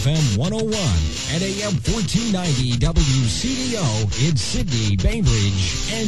FM 101 and AM 1490 WCDO in Sydney, Bainbridge, and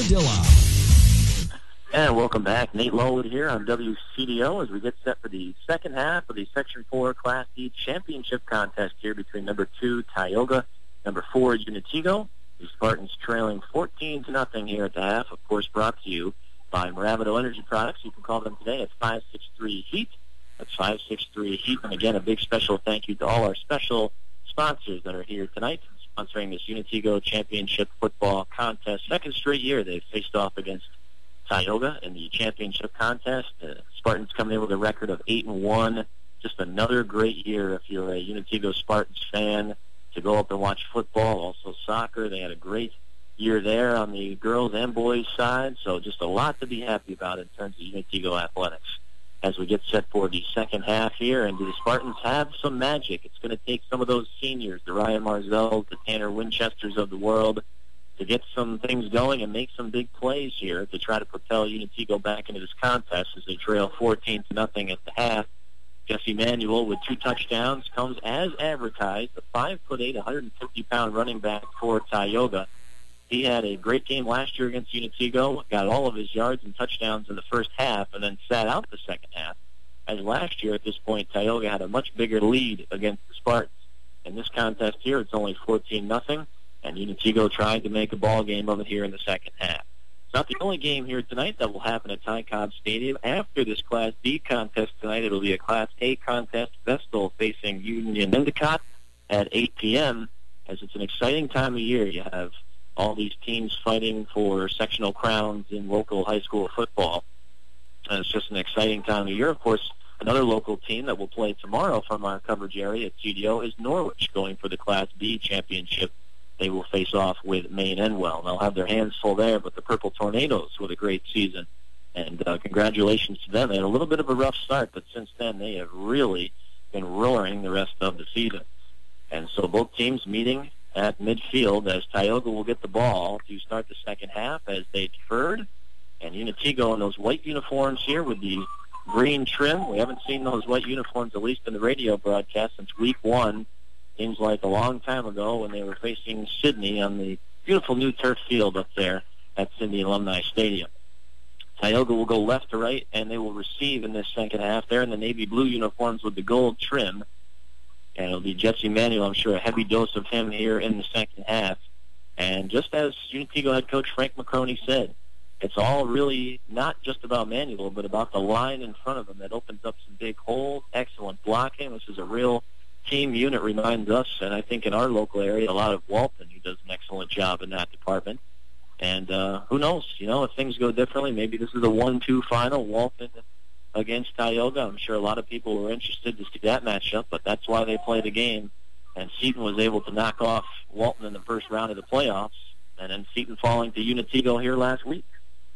Unadilla. And welcome back. Nate Lowwood here on WCDO as we get set for the second half of the Section 4 Class D Championship contest here between number 2, Tioga, number 4, Unitigo. The Spartans trailing 14-0 here at the half, of course brought to you by Maravito Energy Products. You can call them today at 563-HEAT. That's 563-HEAT. And again, a big special thank you to all our special sponsors that are here tonight, sponsoring this Unitigo Championship football contest. Second straight year they've faced off against Tioga in the championship contest. Spartans coming in with a record of 8-1. Just another great year if you're a Unitigo Spartans fan to go up and watch football. Also soccer. They had a great year there on the girls and boys side. So just a lot to be happy about in terms of Unitigo athletics as we get set for the second half here. And do the Spartans have some magic? It's going to take some of those seniors, the Ryan Marzels, the Tanner Winchesters of the world, to get some things going and make some big plays here to try to propel Unitigo back into this contest as they trail 14-0 at the half. Jesse Manuel with 2 touchdowns comes as advertised, the 5'8", 150-pound running back for Tioga. He had a great game last year against Unitigo, got all of his yards and touchdowns in the first half, and then sat out the second half. As last year at this point, Tioga had a much bigger lead against the Spartans. In this contest here, it's only 14-0, and Unitigo trying to make a ball game of it here in the second half. It's not the only game here tonight that will happen at Ty Cobb Stadium. After this Class D contest tonight, it'll be a Class A contest, Vestal facing Union Endicott at 8 p.m., as it's an exciting time of year. You have all these teams fighting for sectional crowns in local high school football. And it's just an exciting time of year. Of course, another local team that will play tomorrow from our coverage area at GDO is Norwich, going for the Class B championship. They will face off with Maine Enwell. They'll have their hands full there, but the Purple Tornadoes with a great season. And congratulations to them. They had a little bit of a rough start, but since then they have really been roaring the rest of the season. And so both teams meeting at midfield as Tioga will get the ball to start the second half as they deferred. And Unitigo in those white uniforms here with the green trim. We haven't seen those white uniforms, at least in the radio broadcast, since week 1. Seems like a long time ago when they were facing Sydney on the beautiful new turf field up there at Sydney Alumni Stadium. Tioga will go left to right, and they will receive in this second half. They're in the navy blue uniforms with the gold trim. And it'll be Jesse Manuel, I'm sure, a heavy dose of him here in the second half. And just as Unitigo head coach Frank McCroney said, it's all really not just about Manuel, but about the line in front of him that opens up some big holes, excellent blocking. This is a real team unit, reminds us, and I think in our local area, a lot of Walton, who does an excellent job in that department. And who knows, if things go differently, maybe this is a 1-2 final, Walton against Tioga. I'm sure a lot of people were interested to see that matchup, but that's why they play the game. And Seton was able to knock off Walton in the first round of the playoffs, and then Seton falling to Unitigo here last week.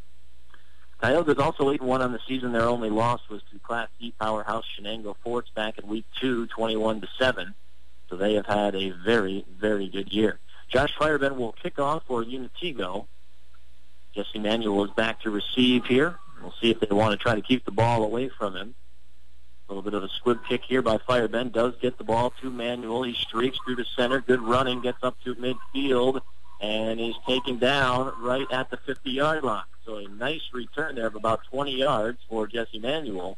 Tioga's also 8-1 on the season. Their only loss was to Class D powerhouse Shenango Forts back in week 2, 21-7. So they have had a very, very good year. Josh Fireman will kick off for Unitigo. Jesse Manuel is back to receive here. We'll see if they want to try to keep the ball away from him. A little bit of a squib kick here by Fireman. Does get the ball to Manuel. He streaks through the center. Good running. Gets up to midfield and is taken down right at the 50-yard line. So a nice return there of about 20 yards for Jesse Manuel.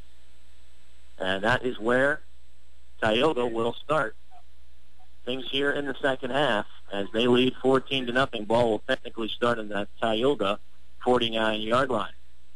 And that is where Tioga will start things here in the second half as they lead 14-0. Ball will technically start in that Tioga 49-yard line.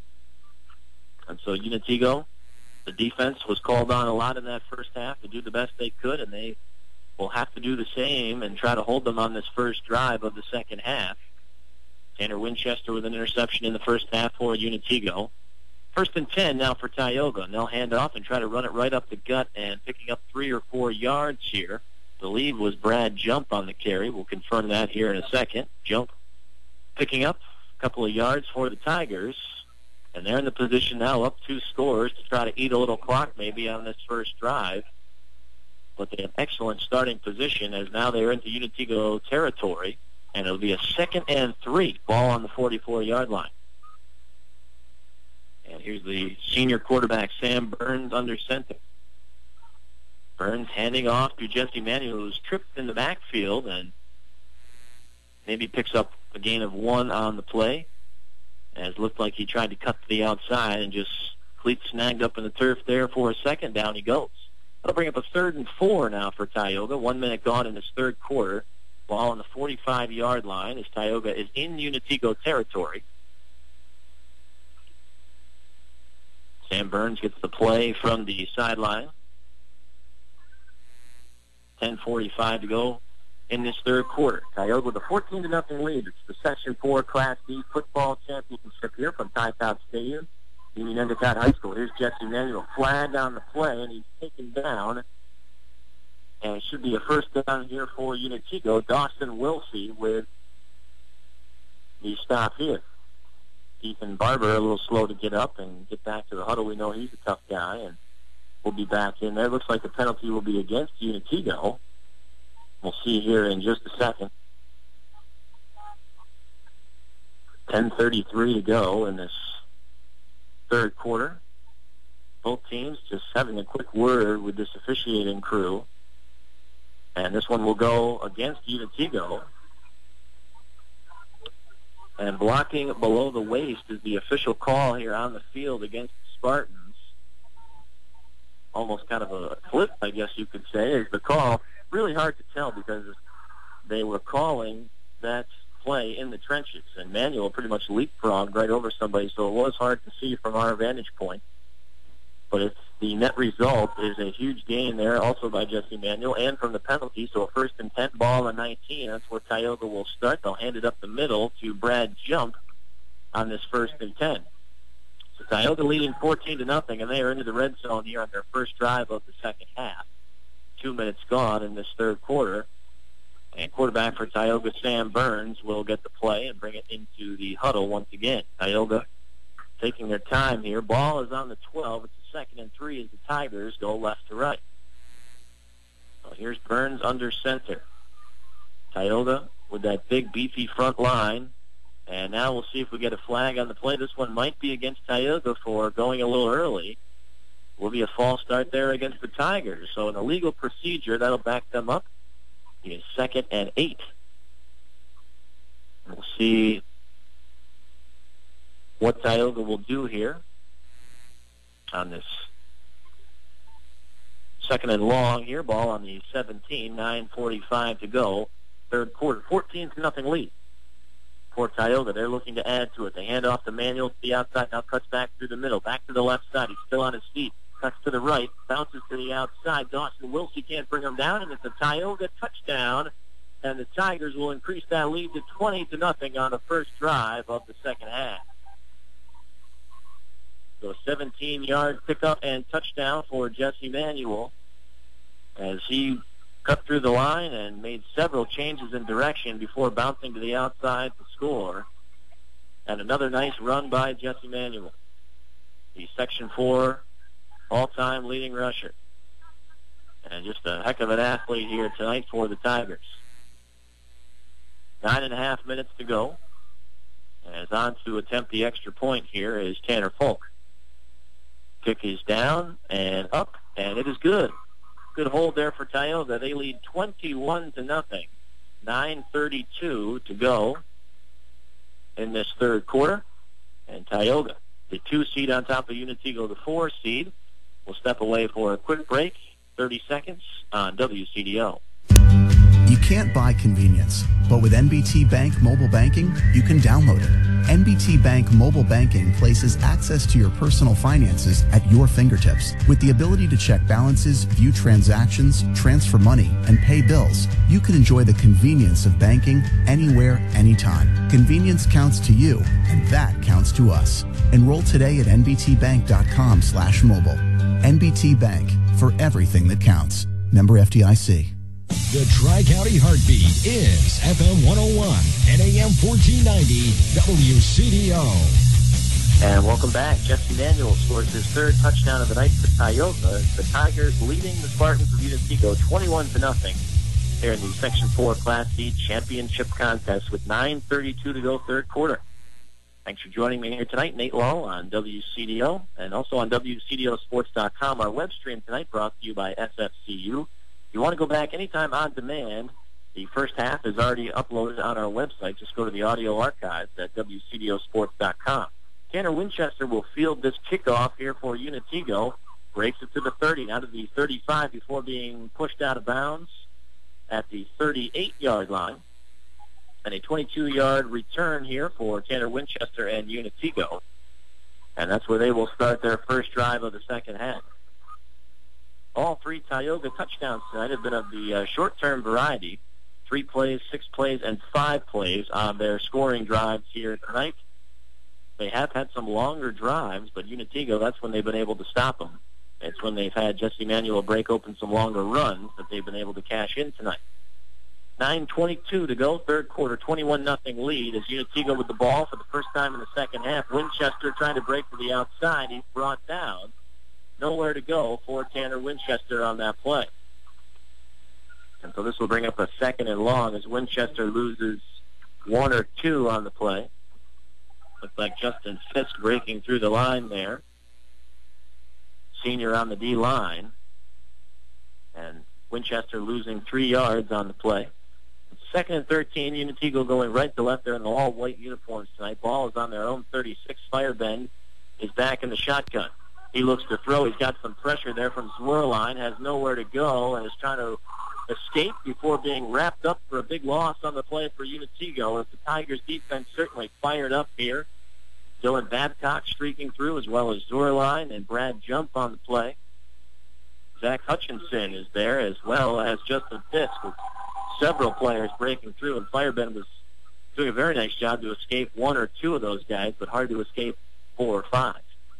And so Unitigo, the defense was called on a lot in that first half to do the best they could, and they will have to do the same and try to hold them on this first drive of the second half. Tanner Winchester with an interception in the first half for Unitigo. 1st and 10 now for Tioga, and they'll hand off and try to run it right up the gut and picking up 3 or 4 yards here. The lead was Brad Jump on the carry. We'll confirm that here in a second. Jump picking up a couple of yards for the Tigers. And they're in the position now up 2 scores to try to eat a little clock maybe on this first drive. But they have excellent starting position as now they're into Unitigo territory. And it'll be a 2nd and 3, ball on the 44-yard line. And here's the senior quarterback, Sam Burns, under center. Burns handing off to Jesse Manuel, who's tripped in the backfield and maybe picks up a gain of 1 on the play. As looked like he tried to cut to the outside and just cleat snagged up in the turf there for a second. Down he goes. That'll bring up a 3rd and 4 now for Tioga. 1 minute gone in this third quarter. Ball on the 45-yard line as Tioga is in Unitigo territory. Sam Burns gets the play from the sideline. 10:45 to go in this third quarter. Tioga with a 14-0 lead. It's the Section 4 Class D football championship here from Ty Cobb Stadium, Union Endicott High School. Here's Jesse Manuel. Flag on the play, and he's taken down. And it should be a first down here for Unitigo. Dawson Wilsey with the stop here. Ethan Barber a little slow to get up and get back to the huddle. We know he's a tough guy, and we'll be back in there. Looks like the penalty will be against Unitigo. We'll see here in just a second. 10:33 to go in this third quarter. Both teams just having a quick word with this officiating crew. And this one will go against Unitigo. And blocking below the waist is the official call here on the field against the Spartans. Almost kind of a flip, I guess you could say, is the call. Really hard to tell because they were calling that play in the trenches. And Manuel pretty much leapfrogged right over somebody, so it was hard to see from our vantage point. But it's the net result is a huge gain there, also by Jesse Manuel, and from the penalty. So a 1st and 10 ball on 19. That's where Tioga will start. They'll hand it up the middle to Brad Jump on this 1st and 10. So Tioga leading 14-0, and they are into the red zone here on their first drive of the second half. 2 minutes gone in this third quarter. And quarterback for Tioga, Sam Burns, will get the play and bring it into the huddle once again. Tioga taking their time here. Ball is on the 12. It's a 2nd and 3 as the Tigers go left to right. So here's Burns under center. Tioga with that big, beefy front line. And now we'll see if we get a flag on the play. This one might be against Tioga for going a little early. Will be a false start there against the Tigers. So in a legal procedure, that'll back them up. It's 2nd and 8. We'll see what Tioga will do here on this 2nd and long here. Ball on the 17, 9:45 to go. Third quarter, 14-0 lead for Tioga. They're looking to add to it. They hand off to Manuel to the outside, now cuts back through the middle, back to the left side. He's still on his feet. Cuts to the right, bounces to the outside. Dawson Wilsey can't bring him down, and it's a Tioga touchdown. And the Tigers will increase that lead to 20-0 on the first drive of the second half. So a 17-yard pickup and touchdown for Jesse Manuel as he cut through the line and made several changes in direction before bouncing to the outside to score. And another nice run by Jesse Manuel, the Section 4 all-time leading rusher. And just a heck of an athlete here tonight for the Tigers. 9.5 minutes to go. As on to attempt the extra point here is Tanner Folk. Kick is down and up, and it is good. Good hold there for Tioga. They lead 21-0. 9:32 to go in this third quarter. And Tioga, the 2 seed on top of Unitigo, the 4 seed, will step away for a quick break. 30 seconds on WCDO. You can't buy convenience, but with NBT Bank Mobile Banking, you can download it. NBT Bank Mobile Banking places access to your personal finances at your fingertips. With the ability to check balances, view transactions, transfer money, and pay bills, you can enjoy the convenience of banking anywhere, anytime. Convenience counts to you, and that counts to us. Enroll today at nbtbank.com/mobile. NBT Bank, for everything that counts. Member FDIC. The Tri-County Heartbeat is FM 101 and AM 1490 WCDO. And welcome back. Jesse Manuel scores his 3rd touchdown of the night for Tioga. The Tigers leading the Spartans of Unitigo 21-0 here in the Section 4 Class D championship contest with 9:32 to go third quarter. Thanks for joining me here tonight. Nate Lowe on WCDO and also on WCDOsports.com. Our web stream tonight brought to you by SFCU. If you want to go back anytime on demand, the first half is already uploaded on our website. Just go to the audio archives at WCDOsports.com. Tanner Winchester will field this kickoff here for Unitigo. Breaks it to the 30, out of the 35 before being pushed out of bounds at the 38-yard line. And a 22-yard return here for Tanner Winchester and Unitigo. And that's where they will start their first drive of the second half. All three Tioga touchdowns tonight have been of the short-term variety. 3 plays, 6 plays, and 5 plays on their scoring drives here tonight. They have had some longer drives, but Unitigo, that's when they've been able to stop them. It's when they've had Jesse Manuel break open some longer runs that they've been able to cash in tonight. 9:22 to go, third quarter, 21-0 lead as Unitigo with the ball for the first time in the second half. Winchester trying to break to the outside. He's brought down. Nowhere to go for Tanner Winchester on that play. And so this will bring up a second and long as Winchester loses 1 or 2 on the play. Looks like Justin Fisk breaking through the line there. Senior on the D-line. And Winchester losing 3 yards on the play. Second and 13, Unitigo going right to left there in the all-white uniforms tonight. Ball is on their own 36. Firebend is back in the shotgun. He looks to throw. He's got some pressure there from Zwirline, has nowhere to go, and is trying to escape before being wrapped up for a big loss on the play for Unitigo as the Tigers defense certainly fired up here. Dylan Babcock streaking through as well as Zwirline and Brad Jump on the play. Zach Hutchinson is there as well as Justin Fisk with several players breaking through, and Firebend was doing a very nice job to escape 1 or 2 of those guys, but hard to escape 4 or 5.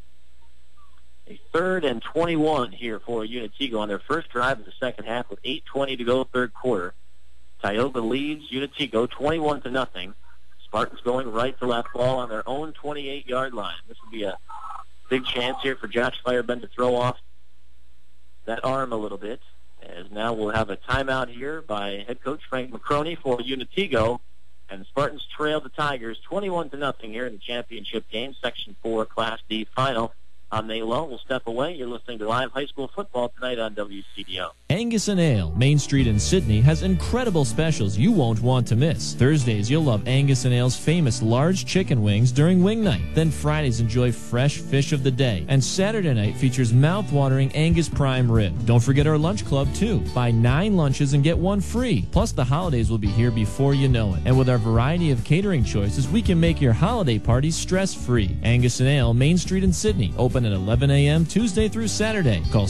A 3rd and 21 here for Unitigo on their first drive of the second half with 8:20 to go, third quarter. Tioga leads Unitigo 21-0. Spartans going right to left, ball on their own 28-yard line. This would be a big chance here for Josh Firebend to throw off that arm a little bit. As now we'll have a timeout here by head coach Frank McCroney for Unitigo. And the Spartans trail the Tigers 21-0 here in the championship game, Section 4 Class D final. I'm Nate Lowe. We'll step away. You're listening to live high school football tonight on WCDO. Angus & Ale, Main Street in Sydney, has incredible specials you won't want to miss. Thursdays, you'll love Angus & Ale's famous large chicken wings during wing night. Then Fridays, enjoy fresh fish of the day. And Saturday night features mouth-watering Angus Prime Rib. Don't forget our lunch club, too. Buy 9 lunches and get 1 free. Plus, the holidays will be here before you know it. And with our variety of catering choices, we can make your holiday parties stress-free. Angus & Ale, Main Street in Sydney, open at 11 a.m. Tuesday through Saturday. Call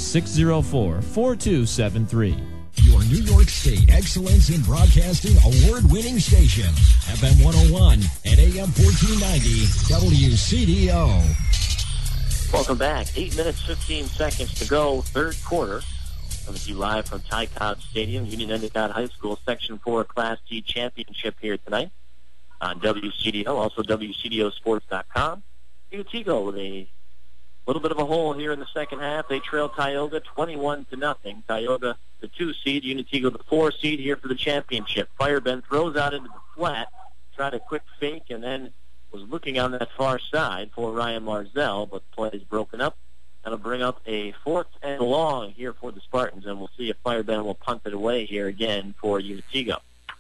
604-4273. Your New York State Excellence in Broadcasting award-winning station, FM 101 and AM 1490 WCDO. Welcome back. 8 minutes, 15 seconds to go, third quarter. Coming to you live from Ty Cobb Stadium, Union Endicott High School, Section 4 Class D Championship here tonight on WCDO, also WCDOsports.com. Unitigo with a little bit of a hole here in the second half. They trail Tioga 21-0. Tioga, the 2 seed, Unitigo, the 4 seed here for the championship. Firebend throws out into the flat, tried a quick fake, and then was looking on that far side for Ryan Marzell, but the play is broken up. That'll bring up a 4th and long here for the Spartans, and we'll see if Firebend will punt it away here again for Unitigo.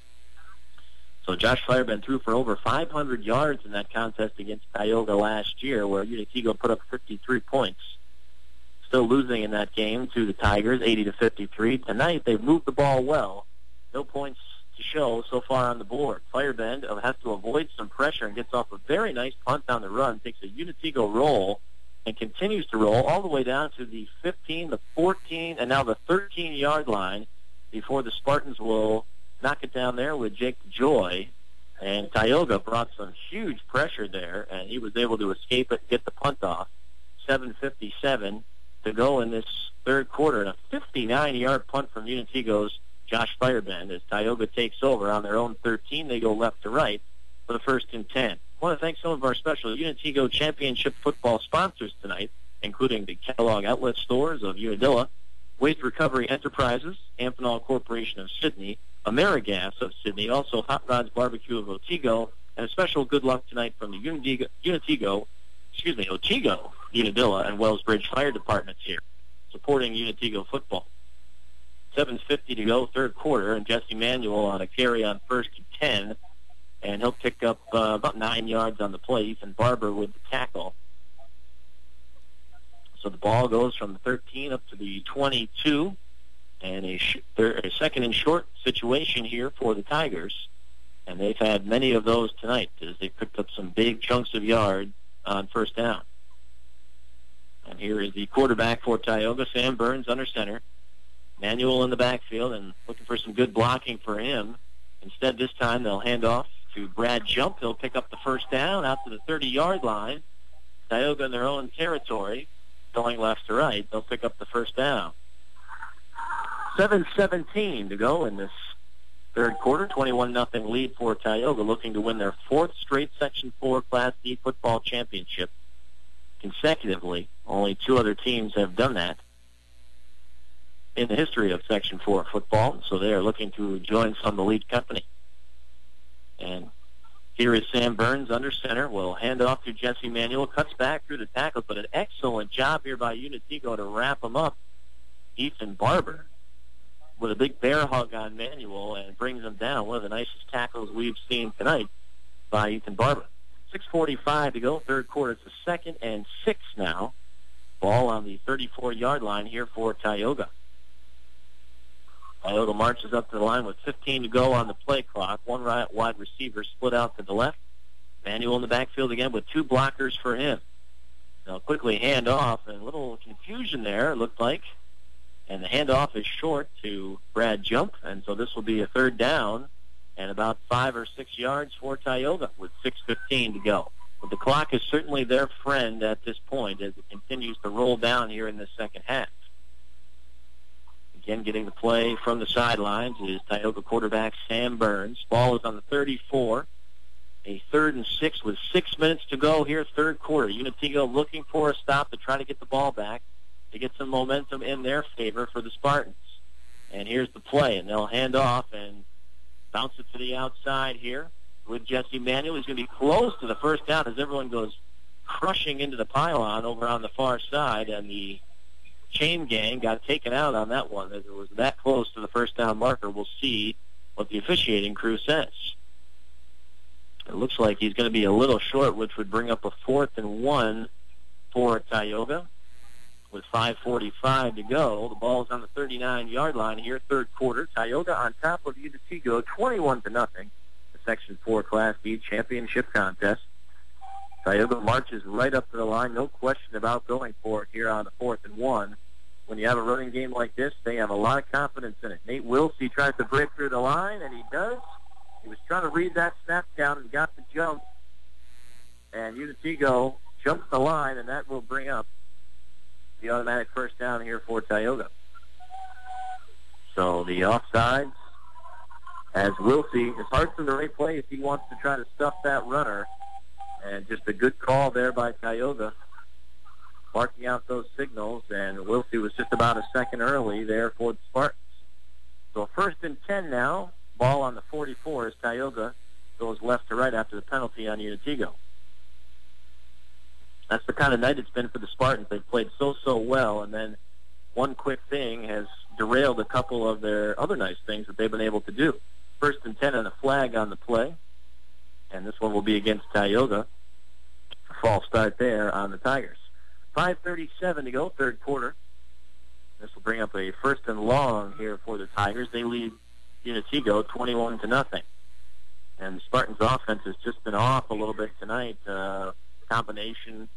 So Josh Firebend threw for over 500 yards in that contest against Tioga last year, where Unitigo put up 53 points. Still losing in that game to the Tigers, 80-53. Tonight, they've moved the ball well. No points to show so far on the board. Firebend has to avoid some pressure and gets off a very nice punt down the run, takes a Unitigo roll, and continues to roll all the way down to the 15, the 14, and now the 13-yard line before the Spartans will knock it down there with Jake Joy. And Tioga brought some huge pressure there, and he was able to escape it and get the punt off. 7:57 to go in this third quarter, and a 59-yard punt from Unitigo's Josh Firebend as Tioga takes over on their own 13. They go left to right for the 1st and 10. I want to thank some of our special Unitigo Championship football sponsors tonight, including the Kellogg Outlet Stores of Unadilla, Waste Recovery Enterprises, Amphenol Corporation of Sydney, AmeriGas of Sydney, also Hot Rods Barbecue of Otsego, And a special good luck tonight from the Otsego Unadilla and Wellsbridge Fire Departments here, supporting Unatego football. 7:50 to go, third quarter, and Jesse Manuel on a carry on 1st and 10, and he'll pick up about 9 yards on the play. Ethan Barber with the tackle. So the ball goes from the 13 up to the 22, and a second and short situation here for the Tigers. And they've had many of those tonight as they picked up some big chunks of yard on first down. And here is the quarterback for Tioga, Sam Burns, under center. Manuel in the backfield and looking for some good blocking for him. Instead, this time they'll hand off to Brad Jump. He'll pick up the first down out to the 30-yard line. Tioga in their own territory, going left to right. They'll pick up the first down. 7:17 to go in this third quarter. 21-0 lead for Tioga, looking to win their 4th straight Section 4 Class D football championship consecutively. Only 2 other teams have done that in the history of Section 4 football, so they are looking to join some elite company. And here is Sam Burns under center. Will hand off to Jesse Manuel. Cuts back through the tackles, but an excellent job here by Unatego to wrap him up. Ethan Barber with a big bear hug on Manuel and brings him down. One of the nicest tackles we've seen tonight by Ethan Barber. 6:45 to go, third quarter. It's a 2nd and 6 now. Ball on the 34-yard line here for Tioga. Tioga marches up to the line with 15 to go on the play clock. One wide receiver split out to the left. Manuel in the backfield again with 2 blockers for him. They'll quickly hand off, and a little confusion there, it looked like. And the handoff is short to Brad Jump, and so this will be a third down and about 5 or 6 yards for Tioga with 6:15 to go. But the clock is certainly their friend at this point as it continues to roll down here in the second half. Again, getting the play from the sidelines is Tioga quarterback Sam Burns. Ball is on the 34. A 3rd and 6 with 6 minutes to go here, third quarter. Unatego looking for a stop to try to get the ball back, to get some momentum in their favor for the Spartans. And here's the play, and they'll hand off and bounce it to the outside here with Jesse Manuel. He's going to be close to the first down as everyone goes crushing into the pylon over on the far side, and the chain gang got taken out on that one as it was that close to the first down marker. We'll see what the officiating crew says. It looks like he's going to be a little short, which would bring up a 4th and 1 for Tioga. With 5:45 to go, the ball is on the 39-yard line here, third quarter. Tioga on top of Unatego, 21-0. The Section 4 Class B championship contest. Tioga marches right up to the line, no question about going for it here on the 4th and 1. When you have a running game like this, they have a lot of confidence in it. Nate Wilsey tries to break through the line, and he does. He was trying to read that snap count and got the jump. And Unatego jumps the line, and that will bring up the automatic first down here for Tioga. So the offsides, as Wilsey, his heart's in the right place. He wants to try to stuff that runner. And just a good call there by Tioga, barking out those signals. And Wilsey was just about a second early there for the Spartans. So 1st and 10 now. Ball on the 44 as Tioga goes left to right after the penalty on Unatego. That's the kind of night it's been for the Spartans. They've played so well, and then one quick thing has derailed a couple of their other nice things that they've been able to do. 1st and 10 and a flag on the play, and this one will be against Tioga. A false start there on the Tigers. 5:37 to go, third quarter. This will bring up a 1st and long here for the Tigers. They lead Unatego 21-0. And the Spartans' offense has just been off a little bit tonight. Combination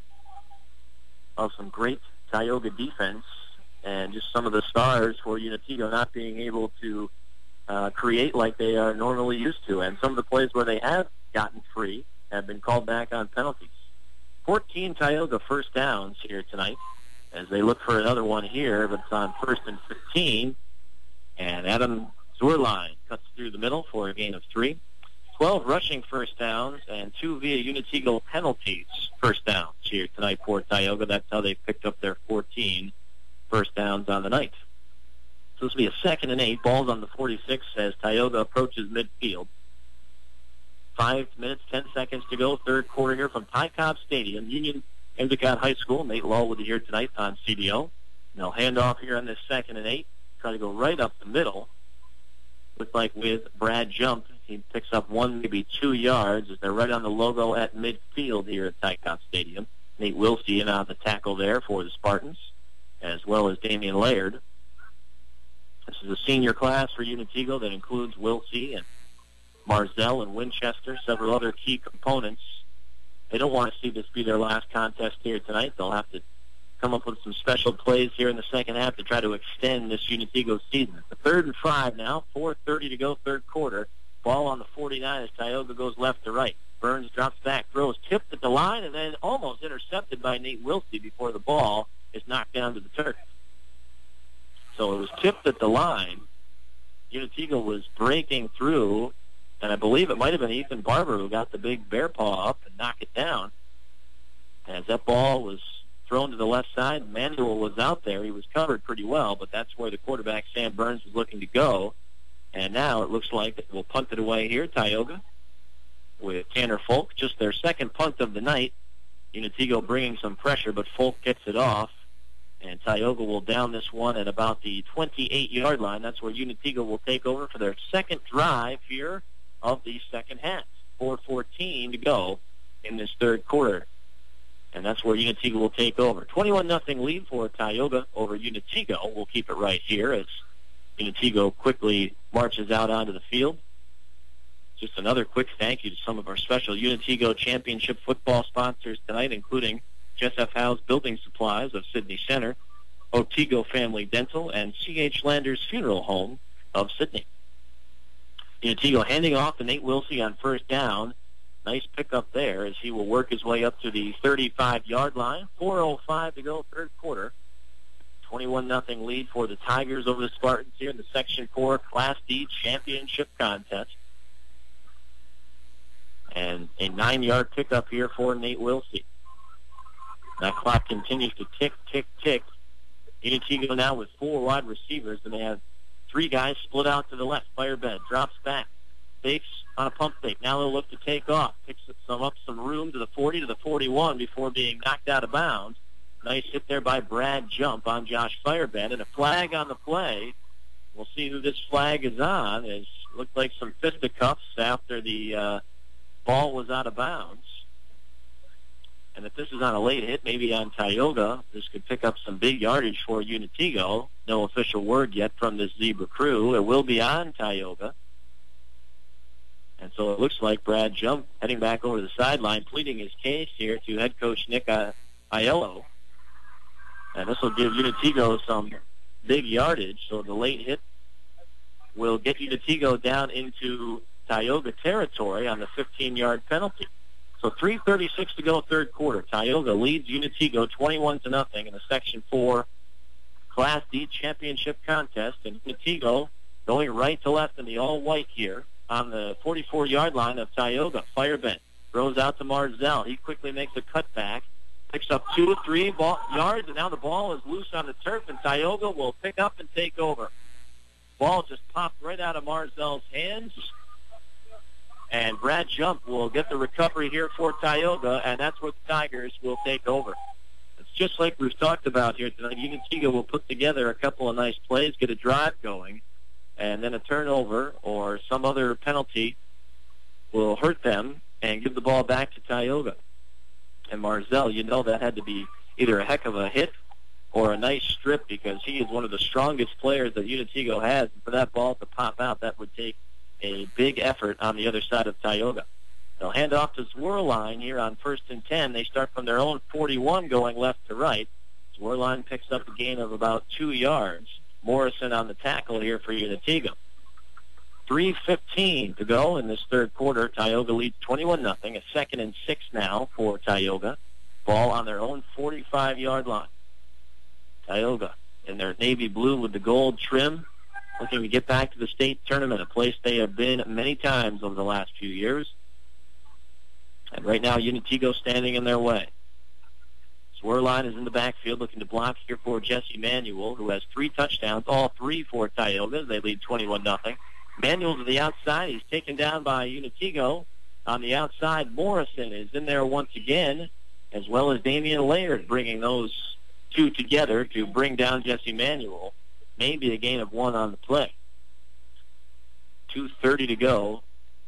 of some great Tioga defense and just some of the stars for Unatego not being able to create like they are normally used to. And some of the plays where they have gotten free have been called back on penalties. 14 Tioga first downs here tonight as they look for another one here, but it's on 1st and 15. And Adam Zwerlein cuts through the middle for a gain of 3. 12 rushing first downs and 2 via Unatego penalties first downs here tonight for Tioga. That's how they picked up their 14 first downs on the night. So this will be a 2nd and 8. Ball's on the 46 as Tioga approaches midfield. 5 minutes, 10 seconds to go, third quarter here from Ty Cobb Stadium. Union Endicott High School. Nate Lull with you here tonight on CDO. And they'll hand off here on this 2nd and 8. Try to go right up the middle. Looks like with Brad Jump, he picks up 1, maybe 2 yards as they're right on the logo at midfield here at Ty Cobb Stadium. Nate Wilsey in on the tackle there for the Spartans, as well as Damian Laird. This is a senior class for Unitigo that includes Wilsey and Marzell and Winchester, several other key components. They don't want to see this be their last contest here tonight. They'll have to come up with some special plays here in the second half to try to extend this Unitigo season. The 3rd and 5 now, 4:30 to go, third quarter. Ball on the 49 as Tioga goes left to right. Burns drops back, throws, tipped at the line, and then almost intercepted by Nate Wilsey before the ball is knocked down to the turf. So it was tipped at the line. Unitigo was breaking through, and I believe it might have been Ethan Barber who got the big bear paw up and knocked it down. As that ball was thrown to the left side, Manuel was out there. He was covered pretty well, but that's where the quarterback, Sam Burns, was looking to go. And now it looks like we'll punt it away here, Tioga, with Tanner Folk. Just their second punt of the night. Unitigo bringing some pressure, but Folk gets it off. And Tioga will down this one at about the 28-yard line. That's where Unitigo will take over for their second drive here of the second half. 4:14 to go in this third quarter. And that's where Unitigo will take over. 21-0 lead for Tioga over Unitigo. We'll keep it right here as Unitigo quickly marches out onto the field. Just another quick thank you to some of our special Unitigo Championship football sponsors tonight, including Joseph Howe's Building Supplies of Sydney Center, Otigo Family Dental, and C.H. Landers Funeral Home of Sydney. Unitigo handing off to Nate Wilsey on first down. Nice pickup there as he will work his way up to the 35-yard line. 4:05 to go, third quarter. 21-0 lead for the Tigers over the Spartans here in the Section 4 Class D Championship contest. And a 9-yard pickup here for Nate Wilsey. That clock continues to tick, tick, tick. Unitigo now with 4 wide receivers, and they have 3 guys split out to the left. Firebed drops back, fakes on a pump fake. Now they'll look to take off. Picks up some room to the 40 to the 41 before being knocked out of bounds. Nice hit there by Brad Jump on Josh Firebed, and a flag on the play. We'll see who this flag is on. It looked like some fisticuffs after the ball was out of bounds. And if this is on a late hit, maybe on Tioga, this could pick up some big yardage for Unitigo. No official word yet from this Zebra crew. It will be on Tioga. And so it looks like Brad Jump heading back over the sideline, pleading his case here to head coach Nick Aiello. And this will give Unitigo some big yardage. So the late hit will get Unitigo down into Tioga territory on the 15-yard penalty. So 3:36 to go, third quarter. Tioga leads Unitigo 21-0 in the Section 4 Class D Championship contest. And Unitigo going right to left in the all-white here on the 44-yard line of Tioga. Firebend throws out to Marzell. He quickly makes a cutback, picks up 2 or 3 yards, and now the ball is loose on the turf, and Tioga will pick up and take over. Ball just popped right out of Marzell's hands. And Brad Jump will get the recovery here for Tioga, and that's where the Tigers will take over. It's just like we've talked about here tonight. Unitigo will put together a couple of nice plays, get a drive going, and then a turnover or some other penalty will hurt them and give the ball back to Tioga. And Marzell, you know that had to be either a heck of a hit or a nice strip because he is one of the strongest players that Unitigo has. And for that ball to pop out, that would take a big effort on the other side of Tioga. They'll hand off to Zwerline here on 1st and 10. They start from their own 41 going left to right. Zwerline picks up a gain of about 2 yards. Morrison on the tackle here for Unitigo. 3:15 to go in this third quarter. Tioga leads 21-0. A 2nd and 6 now for Tioga. Ball on their own 45-yard line. Tioga in their navy blue with the gold trim, looking to get back to the state tournament, a place they have been many times over the last few years. And right now, Unitigo standing in their way. Zwerline is in the backfield looking to block here for Jesse Manuel, who has 3 touchdowns, all 3 for Tioga. They lead 21-0. Manuel to the outside. He's taken down by Unitigo On the outside, Morrison is in there once again, as well as Damian Laird, bringing those two together to bring down Jesse Manuel. Maybe a gain of 1 on the play. 2:30 to go.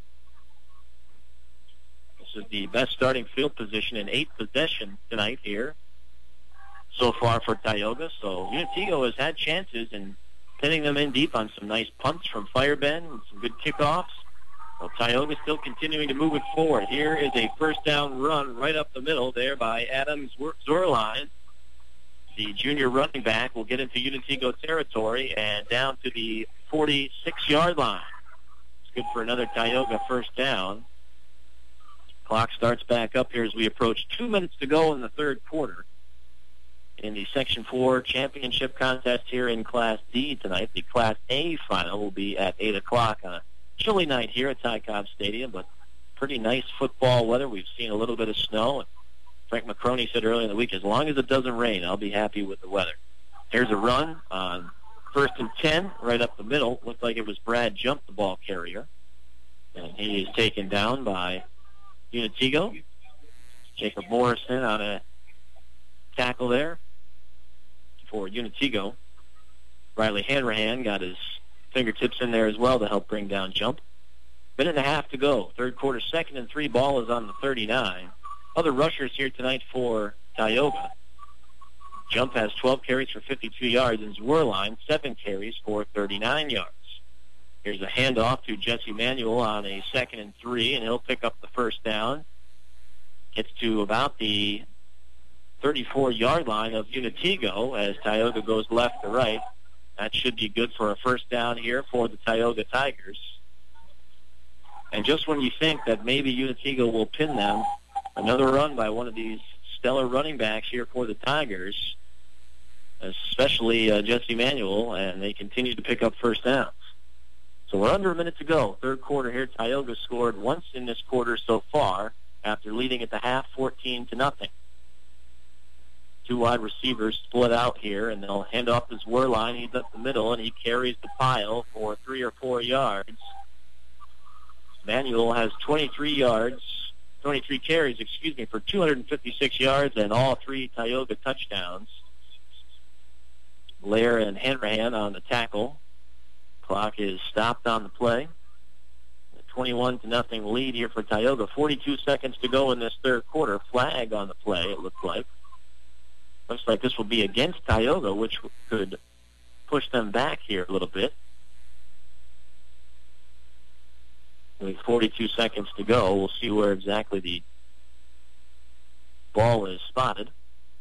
This is the best starting field position in 8 possessions tonight here so far for Tioga. So Unitigo has had chances and pinning them in deep on some nice punts from Firebend and some good kickoffs. Well, Tioga still continuing to move it forward. Here is a first down run right up the middle there by Adam Zorline. The junior running back will get into Unitigo territory and down to the 46-yard line. It's good for another Tioga first down. Clock starts back up here as we approach 2 minutes to go in the third quarter in the Section 4 championship contest here in Class D tonight. The Class A final will be at 8 o'clock on a chilly night here at Ty Cobb Stadium, but pretty nice football weather. We've seen a little bit of snow. And Frank McCroney said earlier in the week, as long as it doesn't rain, I'll be happy with the weather. Here's a run on 1st and 10, right up the middle. Looked like it was Brad Jump, the ball carrier. And he is taken down by Unitigo. Jacob Morrison on a tackle there for Unitigo. Riley Hanrahan got his fingertips in there as well to help bring down Jump. Minute and a half to go. Third quarter, 2nd and 3. Ball is on the 39. Other rushers here tonight for Tioga. Jump has 12 carries for 52 yards, and Zwerline 7 carries for 39 yards. Here's a handoff to Jesse Manuel on a 2nd and 3, and he'll pick up the first down. Gets to about the 34-yard line of Unitigo as Tioga goes left to right. That should be good for a first down here for the Tioga Tigers. And just when you think that maybe Unitigo will pin them, another run by one of these stellar running backs here for the Tigers, especially Jesse Manuel, and they continue to pick up first downs. So we're under a minute to go. Third quarter here. Tioga scored once in this quarter so far after leading at the half 14-0. Two wide receivers split out here, and they'll hand off to Zwerline. He's up the middle, and he carries the pile for 3 or 4 yards. Manuel has 23 carries, for 256 yards and all 3 Tioga touchdowns. Lair and Hanrahan on the tackle. Clock is stopped on the play. A 21-0 lead here for Tioga. 42 seconds to go in this third quarter. Flag on the play, it looks like. Looks like this will be against Tioga, which could push them back here a little bit. With 42 seconds to go, we'll see where exactly the ball is spotted.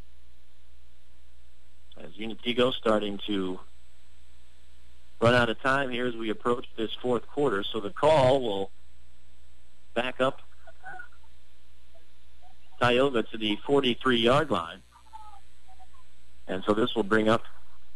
As Unitigo starting to run out of time here as we approach this fourth quarter. So the call will back up Tioga to the 43-yard line. And so this will bring up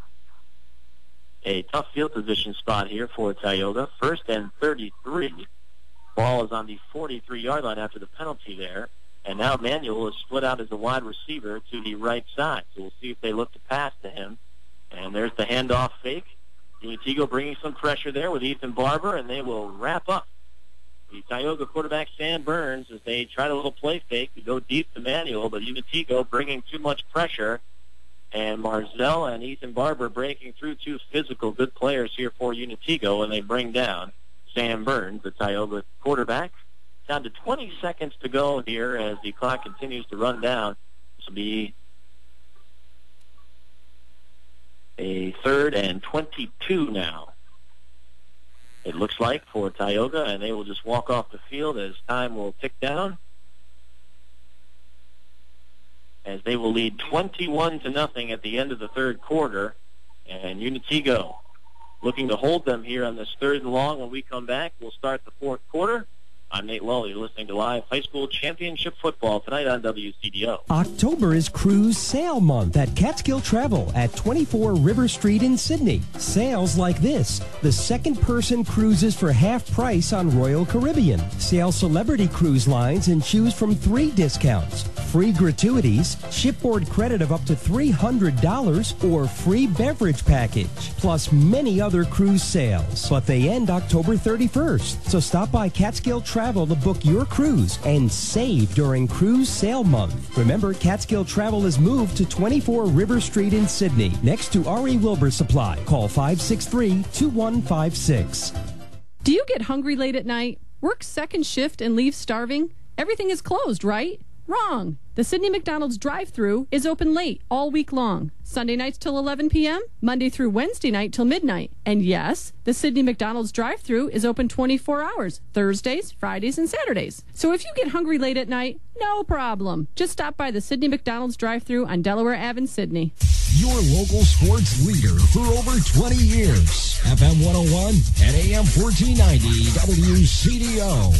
a tough field position spot here for Tioga. 1st and 33. Ball is on the 43-yard line after the penalty there. And now Manuel is split out as a wide receiver to the right side. So we'll see if they look to pass to him. And there's the handoff fake. Unitigo bringing some pressure there with Ethan Barber, and they will wrap up the Tioga quarterback Sam Burns as they try a little play fake to go deep to Manuel, but Unitigo bringing too much pressure. And Marzell and Ethan Barber breaking through, 2 physical good players here for Unitigo, and they bring down Sam Burns, the Tioga quarterback. Down to 20 seconds to go here as the clock continues to run down. This will be a 3rd and 22 now, it looks like, for Tioga, and they will just walk off the field as time will tick down, as they will lead 21-0 at the end of the third quarter. And Unitigo looking to hold them here on this 3rd and long. When we come back, we'll start the fourth quarter. I'm Nate Lowell. You're listening to live high school championship football tonight on WCDO. October is Cruise Sale Month at Catskill Travel at 24 River Street in Sydney. Sales like this: the second-person cruises for half price on Royal Caribbean. Sail Celebrity Cruise Lines and choose from 3 discounts: free gratuities, shipboard credit of up to $300, or free beverage package, plus many other cruise sales. But they end October 31st, so stop by Catskill Travel Travel to book your cruise and save during Cruise Sale Month. Remember, Catskill Travel has moved to 24 River Street in Sydney, next to R.E. Wilbur Supply. Call 563-2156. Do you get hungry late at night, work second shift, and leave starving? Everything is closed, right? Wrong. The Sydney McDonald's drive-thru is open late all week long. Sunday nights till 11 p.m., Monday through Wednesday night till midnight. And yes, the Sydney McDonald's drive-thru is open 24 hours, Thursdays, Fridays, and Saturdays. So if you get hungry late at night, no problem. Just stop by the Sydney McDonald's drive-thru on Delaware Ave in Sydney. Your local sports leader for over 20 years. FM 101 and AM 1490 WCDO.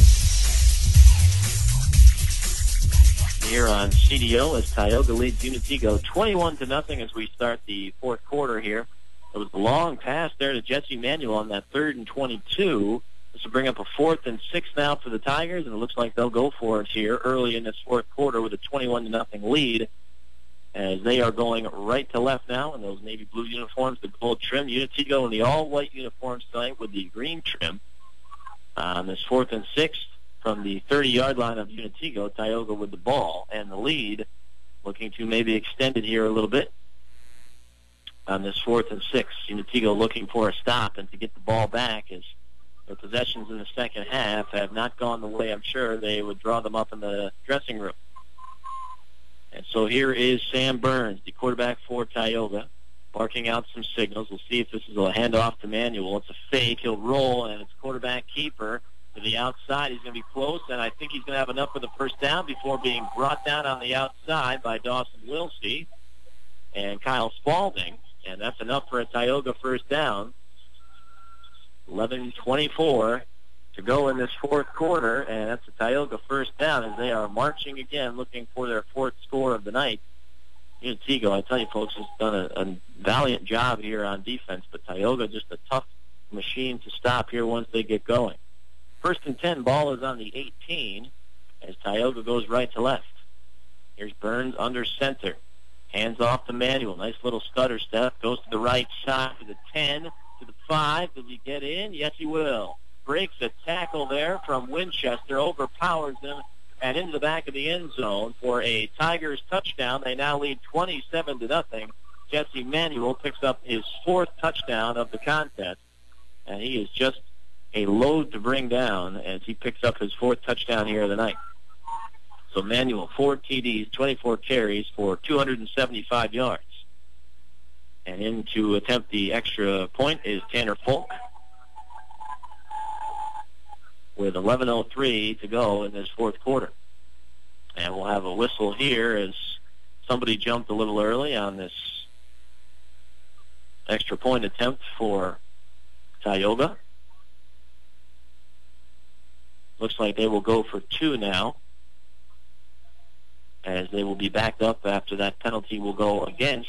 Here on CDO as Tioga leads Unitigo 21-0 as we start the fourth quarter here. It was a long pass there to Jesse Manuel on that 3rd and 22. This will bring up a 4th and 6 now for the Tigers, and it looks like they'll go for it here early in this fourth quarter with a 21-0 lead as they are going right to left now in those navy blue uniforms, the gold trim. Unitigo in the all-white uniforms tonight with the green trim. On this 4th and 6. From the 30-yard line of Unitigo, Tioga with the ball and the lead, looking to maybe extend it here a little bit on this 4th and 6. Unitigo looking for a stop and to get the ball back as their possessions in the second half have not gone the way I'm sure they would draw them up in the dressing room. And so here is Sam Burns, the quarterback for Tioga, barking out some signals. We'll see if this is a handoff to Manuel. It's a fake. He'll roll, and it's quarterback keeper. To the outside, he's going to be close, and I think he's going to have enough for the first down before being brought down on the outside by Dawson Wilsey and Kyle Spaulding, and that's enough for a Tioga first down. 11:24 to go in this fourth quarter, and that's a Tioga first down as they are marching again, looking for their 4th score of the night. Unitigo, I tell you folks, has done a valiant job here on defense, but Tioga just a tough machine to stop here once they get going. 1st and 10, ball is on the 18 as Tioga goes right to left. Here's Burns under center. Hands off to Manuel. Nice little stutter step. Goes to the right side to the 10, to the 5. Does he get in? Yes, he will. Breaks a tackle there from Winchester. Overpowers him and into the back of the end zone for a Tigers touchdown. They now lead 27-0. Jesse Manuel picks up his 4th touchdown of the contest. And he is just a load to bring down as he picks up his 4th touchdown here of the night. So Manuel, 4 TDs, 24 carries for 275 yards. And in to attempt the extra point is Tanner Folk with 11:03 to go in this fourth quarter. And we'll have a whistle here as somebody jumped a little early on this extra point attempt for Tioga. Looks like they will go for 2 now, as they will be backed up after that penalty will go against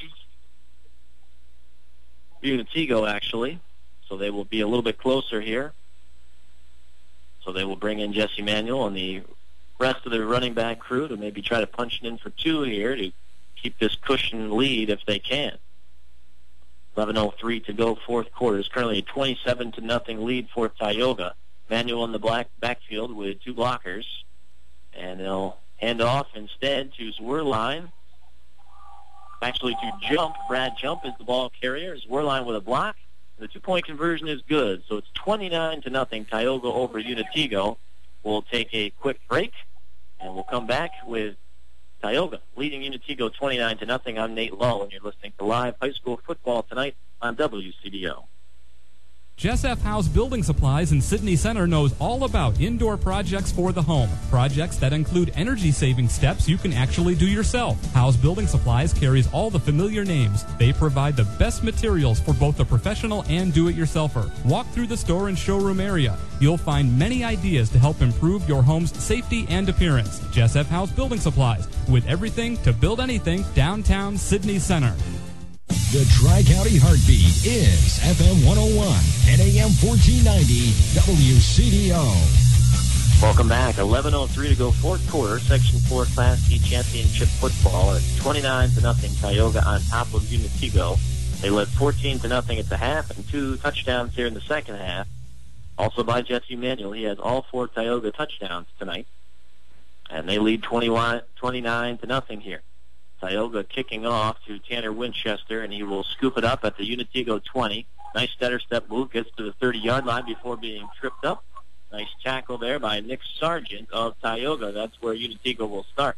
Unitigo, actually. So they will be a little bit closer here. So they will bring in Jesse Manuel and the rest of the running back crew to maybe try to punch it in for 2 here to keep this cushion lead if they can. 11:03 to go, fourth quarter. It's currently a 27-0 lead for Tioga. Manuel in the black backfield with 2 blockers. And they'll hand off instead to Zwerline. Actually to Jump. Brad Jump is the ball carrier. Zwerline with a block. The 2-point conversion is good. So it's 29-0. Tioga over Unitigo. We'll take a quick break. And we'll come back with Tioga leading Unitigo 29-0. I'm Nate Lowe, and you're listening to Live High School Football tonight on WCDO. Jess F. House Building Supplies in Sydney Center knows all about indoor projects for the home. Projects that include energy-saving steps you can actually do yourself. House Building Supplies carries all the familiar names. They provide the best materials for both the professional and do-it-yourselfer. Walk through the store and showroom area. You'll find many ideas to help improve your home's safety and appearance. Jess F. House Building Supplies, with everything to build anything, downtown Sydney Center. The Tri-County Heartbeat is FM 101 and AM 1490 WCDO. Welcome back. 11:03 to go, fourth quarter, Section 4 Class D Championship football. It's 29-0 Tioga on top of Unitigo. They led 14-0 at the half and 2 touchdowns here in the second half. Also by Jesse Manuel. He has all 4 Tioga touchdowns tonight. And they lead 29-0 here. Tioga kicking off to Tanner Winchester, and he will scoop it up at the Unitigo 20. Nice stutter step move, gets to the 30-yard line before being tripped up. Nice tackle there by Nick Sargent of Tioga. That's where Unitigo will start.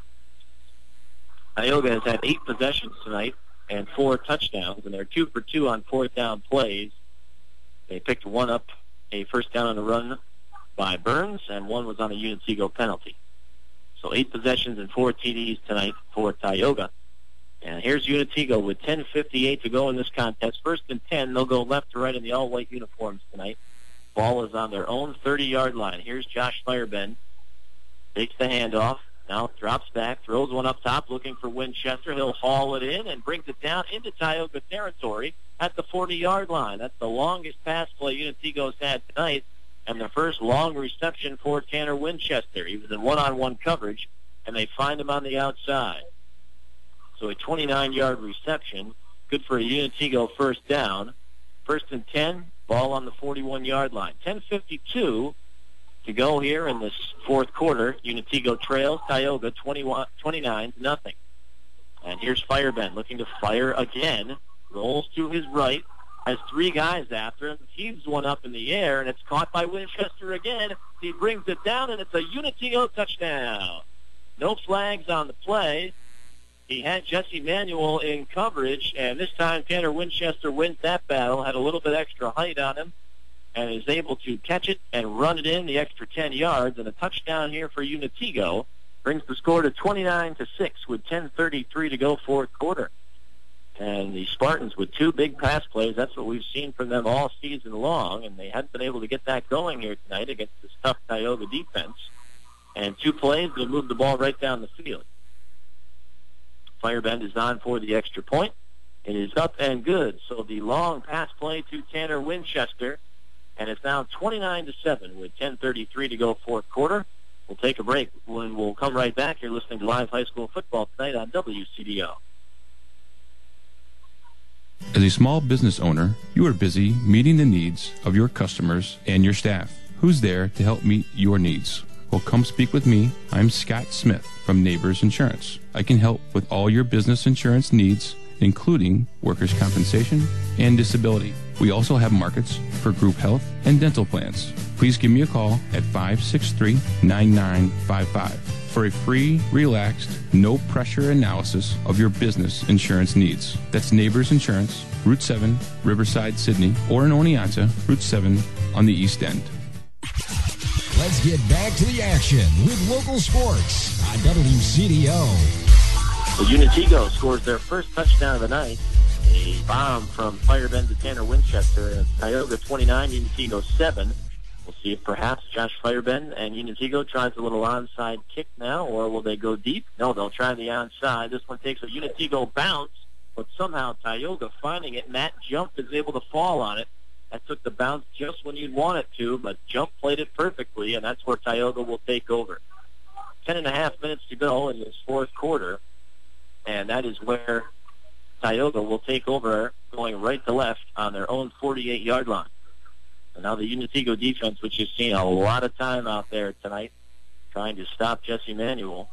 Tioga has had 8 possessions tonight and 4 touchdowns, and they're 2 for 2 on 4th down plays. They picked one up, a first down on the run by Burns, and one was on a Unitigo penalty. So 8 possessions and 4 TDs tonight for Tioga. And here's Unitigo with 10:58 to go in this contest. 1st and 10, they'll go left to right in the all-white uniforms tonight. Ball is on their own 30-yard line. Here's Josh Firebend. Takes the handoff. Now drops back, throws one up top, looking for Winchester. He'll haul it in and brings it down into Tioga territory at the 40-yard line. That's the longest pass play Unitigo's had tonight, and the first long reception for Tanner Winchester. He was in one-on-one coverage, and they find him on the outside. So a 29-yard reception, good for a Unitigo first down. 1st and 10, ball on the 41-yard line. 10:52 to go here in this 4th quarter. Unitigo trails Tioga 29-0. And here's Firebend looking to fire again. Rolls to his right, has 3 guys after him, heaves one up in the air, and it's caught by Winchester again. He brings it down, and it's a Unitigo touchdown. No flags on the play. He had Jesse Manuel in coverage, and this time Tanner Winchester wins that battle, had a little bit extra height on him, and is able to catch it and run it in the extra 10 yards, and a touchdown here for Unitigo brings the score to 29-6 with 10:33 to go 4th quarter. And the Spartans with 2 big pass plays, that's what we've seen from them all season long, and they hadn't been able to get that going here tonight against this tough Tioga defense. And 2 plays, they'll move the ball right down the field. Firebend is on for the extra point. It is up and good. So the long pass play to Tanner Winchester, and it's now 29-7 with 10:33 to go 4th quarter. We'll take a break when we'll come right back. You're listening to Live High School Football tonight on WCDO. As a small business owner, you are busy meeting the needs of your customers and your staff. Who's there to help meet your needs? Well, come speak with me. I'm Scott Smith from Neighbors Insurance. I can help with all your business insurance needs, including workers' compensation and disability. We also have markets for group health and dental plans. Please give me a call at 563-9955 for a free, relaxed, no-pressure analysis of your business insurance needs. That's Neighbors Insurance, Route 7, Riverside, Sydney, or in Oneonta, Route 7 on the East End. Let's get back to the action with local sports on WCDO. So Unitigo scores their first touchdown of the night. A bomb from Firebend to Tanner Winchester. And it's Tioga 29, Unitigo 7. We'll see if perhaps Josh Firebend and Unitigo tries a little onside kick now, or will they go deep? No, they'll try the onside. This one takes a Unitigo bounce, but somehow Tioga finding it. Matt Jump is able to fall on it. That took the bounce just when you'd want it to, but Jump played it perfectly, and that's where Tioga will take over. 10.5 minutes to go in this 4th quarter, and that is where Tioga will take over, going right to left on their own 48-yard line. And now the Unitigo defense, which has seen a lot of time out there tonight, trying to stop Jesse Manuel.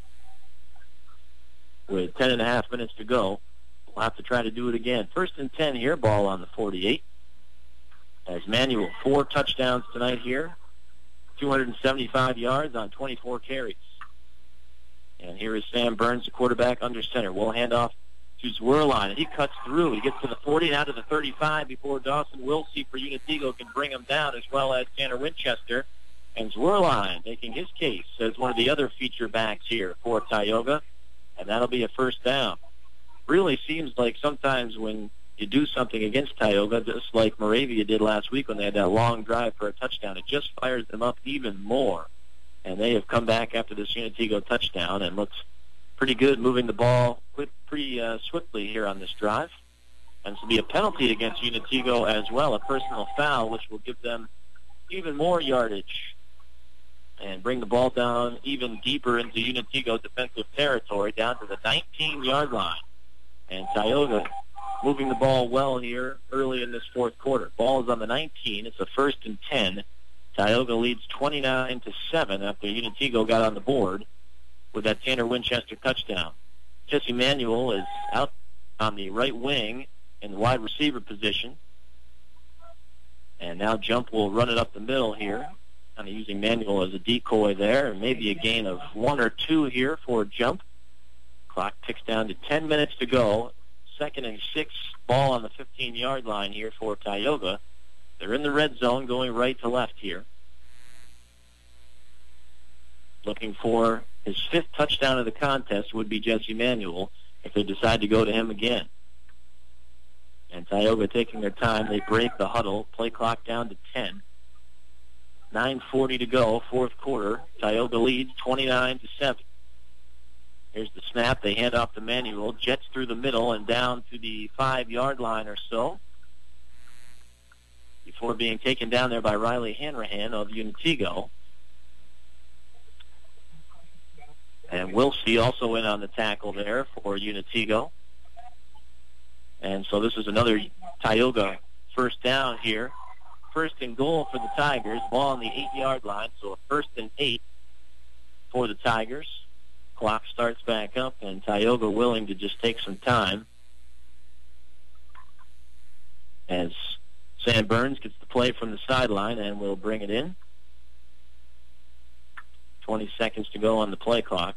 With 10.5 minutes to go, we'll have to try to do it again. 1st and 10 here, ball on the 48. As Manuel, 4 touchdowns tonight here, 275 yards on 24 carries. And here is Sam Burns, the quarterback, under center. We'll hand off to Zwerline, and he cuts through. He gets to the 40, now to the 35 before Dawson Wilsey for Unitigo can bring him down, as well as Tanner Winchester. And Zwerline making his case as one of the other feature backs here for Tioga, and that'll be a first down. Really seems like sometimes when you do something against Tioga, just like Moravia did last week when they had that long drive for a touchdown, it just fires them up even more. And they have come back after this Unitigo touchdown and looks pretty good, moving the ball pretty swiftly here on this drive. And this will be a penalty against Unitigo as well, a personal foul, which will give them even more yardage and bring the ball down even deeper into Unitigo defensive territory, down to the 19-yard line. And Tioga moving the ball well here early in this fourth quarter. Ball is on the 19. It's a 1st and 10. Tioga leads 29-7 after Unitigo got on the board with that Tanner Winchester touchdown. Jesse Manuel is out on the right wing in the wide receiver position. And now Jump will run it up the middle here. Kind of using Manuel as a decoy there. And maybe a gain of 1 or 2 here for Jump. Clock ticks down to 10 minutes to go. 2nd and 6, ball on the 15-yard line here for Tioga. They're in the red zone going right to left here. Looking for his 5th touchdown of the contest would be Jesse Manuel if they decide to go to him again. And Tioga taking their time. They break the huddle. Play clock down to 10. 9:40 to go, fourth quarter. Tioga leads 29-7. Here's the snap. They hand off to Manuel. Jets through the middle and down to the 5-yard line or so before being taken down there by Riley Hanrahan of Unitigo. And Wilsey also in on the tackle there for Unitigo. And so this is another Tioga first down here. 1st and goal for the Tigers. Ball on the 8-yard line, so a 1st and 8 for the Tigers. Clock starts back up, and Tioga willing to just take some time as Sam Burns gets the play from the sideline and will bring it in. 20 seconds to go on the play clock.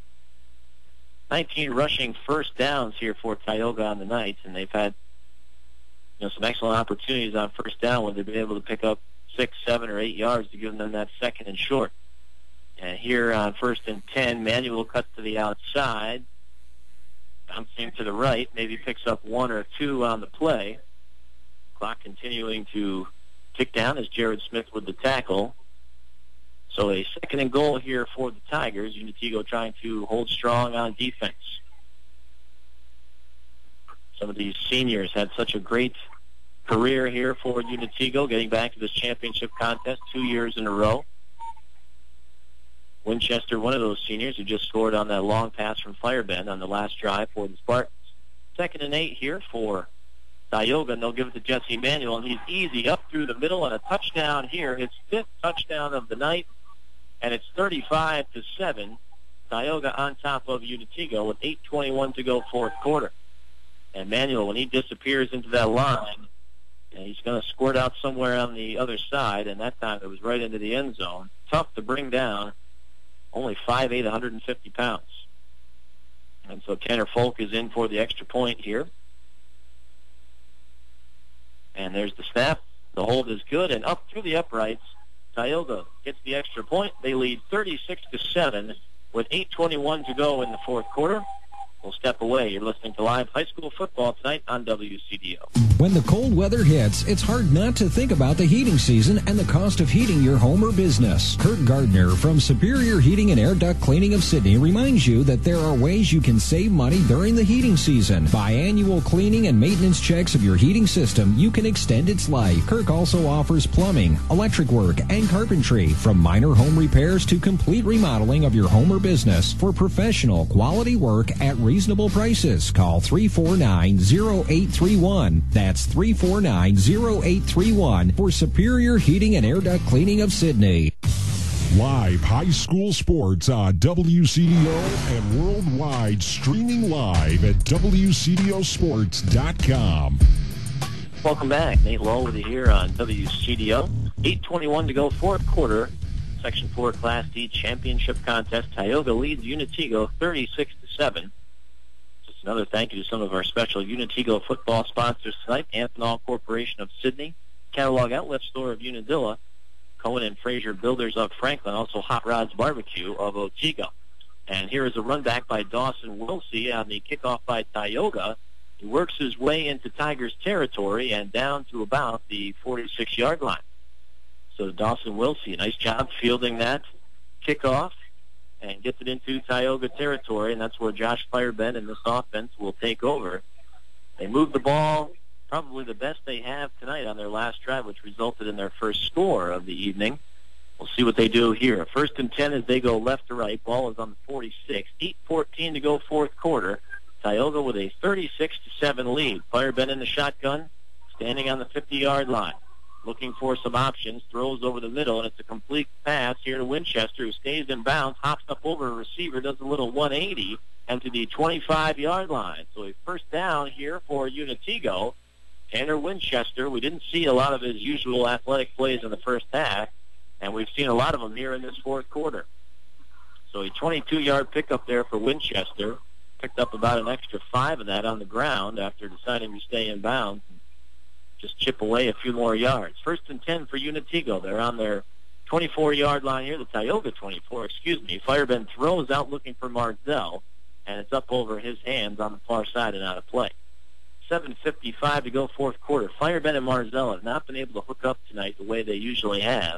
19 rushing first downs here for Tioga on the night, and they've had some excellent opportunities on first down where they've been able to pick up 6, 7, or 8 yards to give them that 2nd and short. And here on 1st and 10, Manuel cuts to the outside, bouncing to the right, maybe picks up 1 or 2 on the play. Clock continuing to tick down as Jared Smith with the tackle. So a 2nd and goal here for the Tigers. Unitigo trying to hold strong on defense. Some of these seniors had such a great career here for Unitigo, getting back to this championship contest 2 years in a row. Winchester, one of those seniors who just scored on that long pass from Firebend on the last drive for the Spartans. 2nd and 8 here for Tioga, and they'll give it to Jesse Manuel, and he's easy up through the middle and a touchdown here. His 5th touchdown of the night, and it's 35-7. Tioga on top of Unitigo with 8:21 to go fourth quarter. And Manuel, when he disappears into that line, and he's going to squirt out somewhere on the other side, and that time it was right into the end zone. Tough to bring down. Only 5'8", 150 pounds. And so Tanner Folk is in for the extra point here. And there's the snap. The hold is good, and up through the uprights, Tioga gets the extra point. They lead 36-7 with 8:21 to go in the fourth quarter. We'll step away. You're listening to live high school football tonight on WCDO. When the cold weather hits, it's hard not to think about the heating season and the cost of heating your home or business. Kurt Gardner from Superior Heating and Air Duct Cleaning of Sydney reminds you that there are ways you can save money during the heating season. By annual cleaning and maintenance checks of your heating system, you can extend its life. Kirk also offers plumbing, electric work, and carpentry, from minor home repairs to complete remodeling of your home or business. For professional, quality work at reasonable prices, call 349-0831. That's 349-0831 for Superior Heating and Air Duct Cleaning of Sydney. Live high school sports on WCDO and worldwide, streaming live at WCDOsports.com. Welcome back. Nate Lowe with you here on WCDO. 8:21 to go, fourth quarter. Section 4 Class D Championship Contest. Tioga leads Unitigo 36-7. Just another thank you to some of our special Unitigo football sponsors tonight. Amphenol Corporation of Sydney, Catalog Outlet Store of Unadilla, Cohen and Fraser Builders of Franklin, also Hot Rods Barbecue of Otsego. And here is a run back by Dawson Wilsey on the kickoff by Tioga. He works his way into Tigers territory and down to about the 46-yard line. So Dawson Wilsey, a nice job fielding that kickoff and gets it into Tioga territory, and that's where Josh Firebend and this offense will take over. They move the ball, probably the best they have tonight on their last drive, which resulted in their first score of the evening. We'll see what they do here. 1st and 10 as they go left to right. Ball is on the 46. 8:14 to go fourth quarter. Tioga with a 36-7 lead. Firebend in the shotgun, standing on the 50-yard line. Looking for some options, throws over the middle, and it's a complete pass here to Winchester, who stays in bounds, hops up over a receiver, does a little 180, and to the 25-yard line. So a first down here for Unitigo. Tanner Winchester, we didn't see a lot of his usual athletic plays in the first half, and we've seen a lot of them here in this fourth quarter. So a 22-yard pickup there for Winchester. Picked up about an extra 5 of that on the ground after deciding to stay in bounds. Just chip away a few more yards. First and 10 for Unitigo. They're on their 24-yard line here, the Tioga 24, Firebend throws out looking for Marzell, and it's up over his hands on the far side and out of play. 7:55 to go, fourth quarter. Firebend and Marzell have not been able to hook up tonight the way they usually have.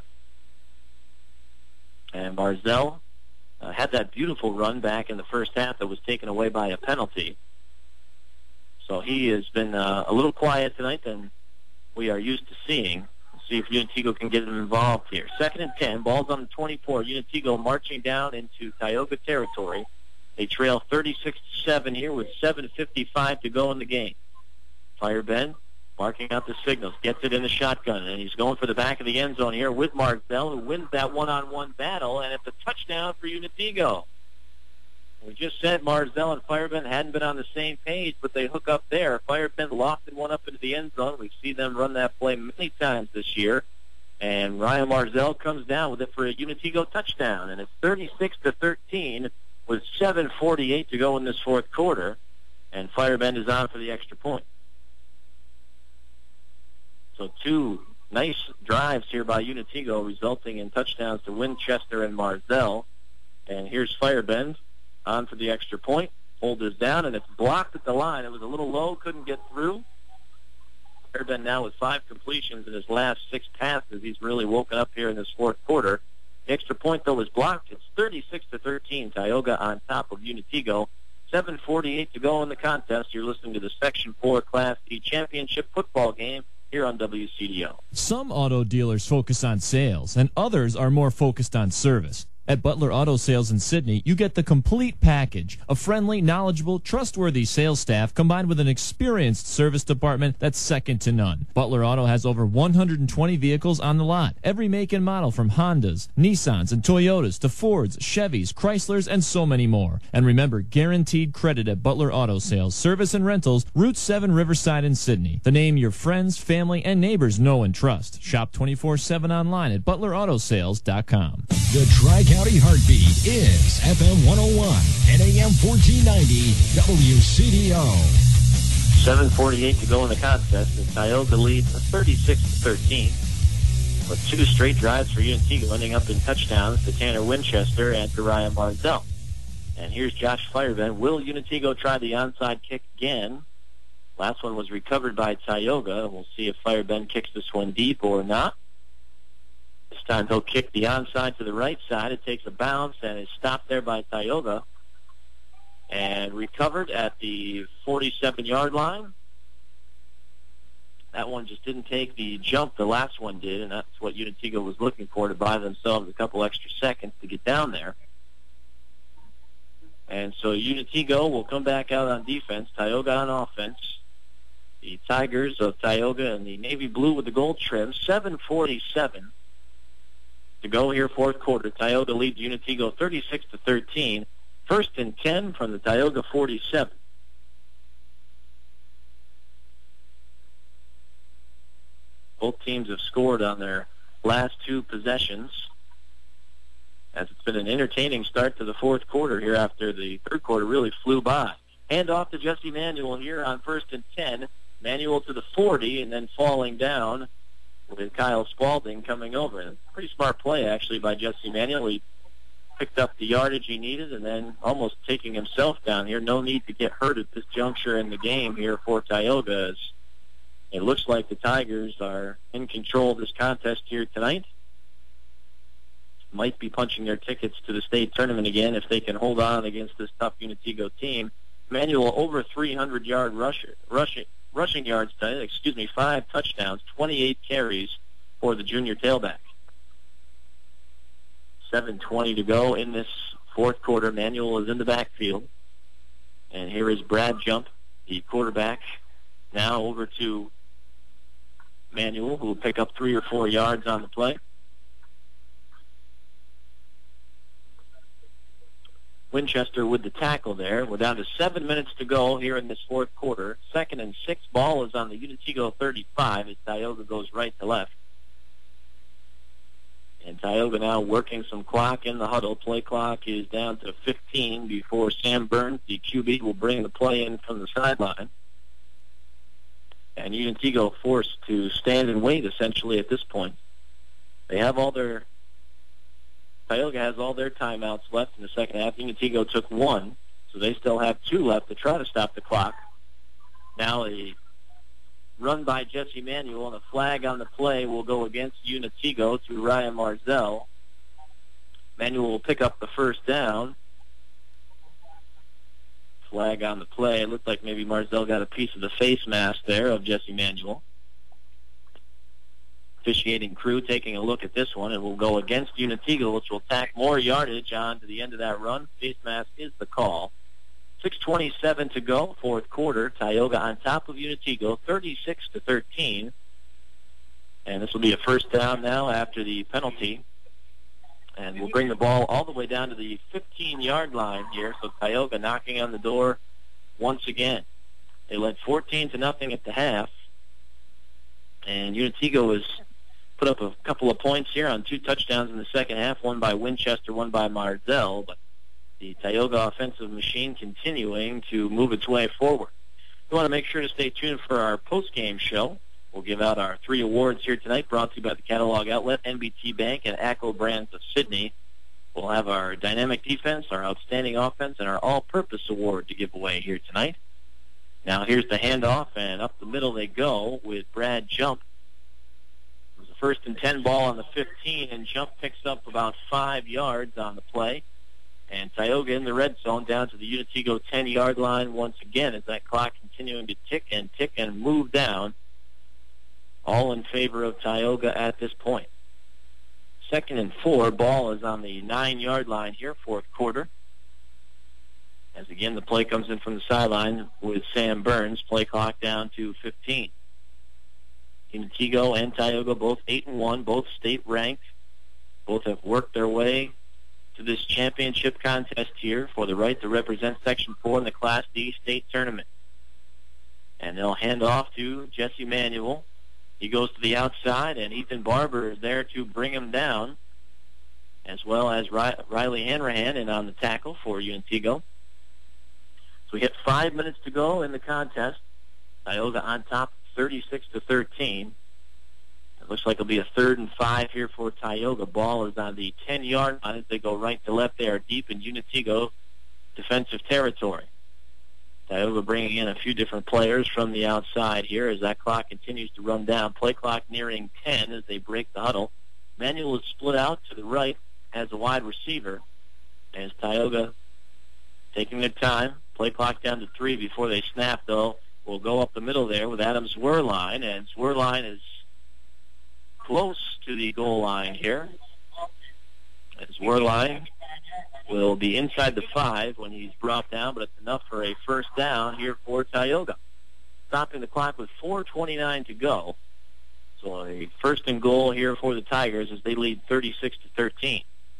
And Marzell had that beautiful run back in the first half that was taken away by a penalty. So he has been a little quiet tonight than we are used to seeing. Let's see if Unitigo can get him involved here. 2nd and 10, ball's on the 24. Unitigo marching down into Tioga territory. They trail 36-7 here with 7:55 to go in the game. Firebend marking out the signals, gets it in the shotgun, and he's going for the back of the end zone here with Marzell, who wins that one-on-one battle, and it's a touchdown for Unitigo. We just said Marzell and Firebend hadn't been on the same page, but they hook up there. Firebend lofted one up into the end zone. We see them run that play many times this year. And Ryan Marzell comes down with it for a Unitigo touchdown. And it's 36-13 with 7:48 to go in this fourth quarter. And Firebend is on for the extra point. So two nice drives here by Unitigo, resulting in touchdowns to Winchester and Marzell. And here's Firebend on for the extra point. Hold is down, and it's blocked at the line. It was a little low, couldn't get through. Firebend now with 5 completions in his last 6 passes. He's really woken up here in this fourth quarter. The extra point, though, is blocked. It's 36-13. Tioga on top of Unitigo. 7:48 to go in the contest. You're listening to the Section 4 Class D Championship football game here on WCDO. Some auto dealers focus on sales, and others are more focused on service. At Butler Auto Sales in Sidney, you get the complete package. A friendly, knowledgeable, trustworthy sales staff combined with an experienced service department that's second to none. Butler Auto has over 120 vehicles on the lot. Every make and model from Hondas, Nissans, and Toyotas to Fords, Chevys, Chryslers, and so many more. And remember, guaranteed credit at Butler Auto Sales, Service and Rentals, Route 7 Riverside in Sidney. The name your friends, family, and neighbors know and trust. Shop 24/7 online at ButlerAutoSales.com. The Tri-County Heartbeat is FM 101 and AM 1490 WCDO. 7:48 to go in the contest, and Tioga leads 36-13 with 2 straight drives for Unitigo, ending up in touchdowns to Tanner Winchester and to Ryan Marzell. And here's Josh Firebend. Will Unitigo try the onside kick again? Last one was recovered by Tioga. We'll see if Firebend kicks this one deep or not. This time he'll kick the onside to the right side. It takes a bounce and is stopped there by Tioga and recovered at the 47-yard line. That one just didn't take the jump the last one did, and that's what Unitigo was looking for, to buy themselves a couple extra seconds to get down there. And so Unitigo will come back out on defense, Tioga on offense. The Tigers of Tioga and the navy blue with the gold trim. 7:47 to go here, fourth quarter. Tioga leads Unitigo 36-13. First and 10 from the Tioga 47. Both teams have scored on their last 2 possessions, as it's been an entertaining start to the fourth quarter here after the third quarter really flew by. Hand off to Jesse Manuel here on first and 10. Manuel to the 40 and then falling down with Kyle Spalding coming over. And pretty smart play, actually, by Jesse Manuel. He picked up the yardage he needed and then almost taking himself down here. No need to get hurt at this juncture in the game here for Tioga, as it looks like the Tigers are in control of this contest here tonight. Might be punching their tickets to the state tournament again if they can hold on against this tough Unitigo team. Manuel over 300-yard rushing yards tonight, 5 touchdowns, 28 carries for the junior tailback. 7:20 to go in this fourth quarter. Manuel is in the backfield. And here is Brad Jump, the quarterback, now over to Manuel, who will pick up 3 or 4 yards on the play. Winchester with the tackle there. We're down to 7 minutes to go here in this fourth quarter. 2nd and 6. Ball is on the Unitego 35 as Tioga goes right to left. And Tioga now working some clock in the huddle. Play clock is down to 15 before Sam Burns, the QB, will bring the play in from the sideline. And Unitego forced to stand and wait essentially at this point. They have Tioga has all their timeouts left in the second half. Unitego took 1, so they still have 2 left to try to stop the clock. Now a run by Jesse Manuel, and a flag on the play will go against Unitego to Ryan Marzell. Manuel will pick up the first down. Flag on the play. It looked like maybe Marzell got a piece of the face mask there of Jesse Manuel. Officiating crew taking a look at this one. It will go against Unitego, which will tack more yardage on to the end of that run. Face mask is the call. 6:27 to go, fourth quarter. Tioga on top of Unitego, 36-13. And this will be a first down now after the penalty. And we'll bring the ball all the way down to the 15-yard line here. So Tioga knocking on the door once again. They led 14-0 at the half. And Unitego has put up a couple of points here on 2 touchdowns in the second half, one by Winchester, one by Marzell. But the Tioga offensive machine continuing to move its way forward. We want to make sure to stay tuned for our post-game show. We'll give out our 3 awards here tonight, brought to you by the Catalog Outlet, NBT Bank, and ACCO Brands of Sydney. We'll have our dynamic defense, our outstanding offense, and our all-purpose award to give away here tonight. Now here's the handoff, and up the middle they go with Brad Jump. It was a 1st and 10 ball on the 15, and Jump picks up about 5 yards on the play. And Tioga in the red zone down to the Unitego 10-yard line once again as that clock continuing to tick and move down, all in favor of Tioga at this point. 2nd and 4, ball is on the 9-yard line here, fourth quarter. As again, the play comes in from the sideline with Sam Burns. Play clock down to 15. Unitego and Tioga both 8-1, both state-ranked. Both have worked their way to this championship contest here for the right to represent Section 4 in the Class D state tournament. And they'll hand off to Jesse Manuel. He goes to the outside, and Ethan Barber is there to bring him down, as well as Riley Hanrahan in on the tackle for Unitego. So we hit 5 minutes to go in the contest. Tioga on top 36-13. It looks like it'll be a 3rd and 5 here for Tioga. Ball is on the 10-yard line as they go right to left. They are deep in Unitego defensive territory. Tioga bringing in a few different players from the outside here as that clock continues to run down. Play clock nearing 10 as they break the huddle. Manuel is split out to the right as a wide receiver as Tioga taking their time. Play clock down to 3 before they snap, though. We'll go up the middle there with Adam Zwerline, and Zwerline is close to the goal line here. Zwerline will be inside the 5 when he's brought down, but it's enough for a first down here for Tioga. Stopping the clock with 4:29 to go. So a 1st and goal here for the Tigers as they lead 36-13.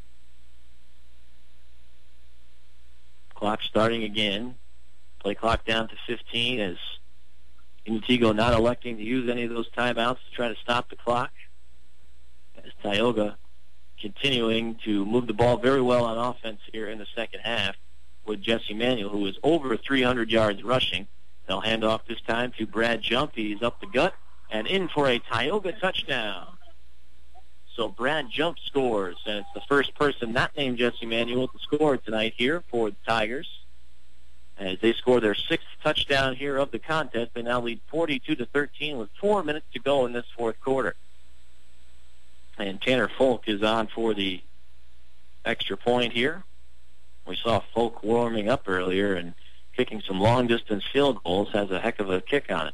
Clock starting again. Play clock down to 15 as Unitego not electing to use any of those timeouts to try to stop the clock. As Tioga continuing to move the ball very well on offense here in the second half with Jesse Manuel, who is over 300 yards rushing. They'll hand off this time to Brad Jump. He's up the gut and in for a Tioga touchdown. So Brad Jump scores, and it's the first person not named Jesse Manuel to score tonight here for the Tigers. As they score their 6th touchdown here of the contest, they now lead 42-13 with 4 minutes to go in this fourth quarter. And Tanner Folk is on for the extra point here. We saw Folk warming up earlier and kicking some long-distance field goals. Has a heck of a kick on it.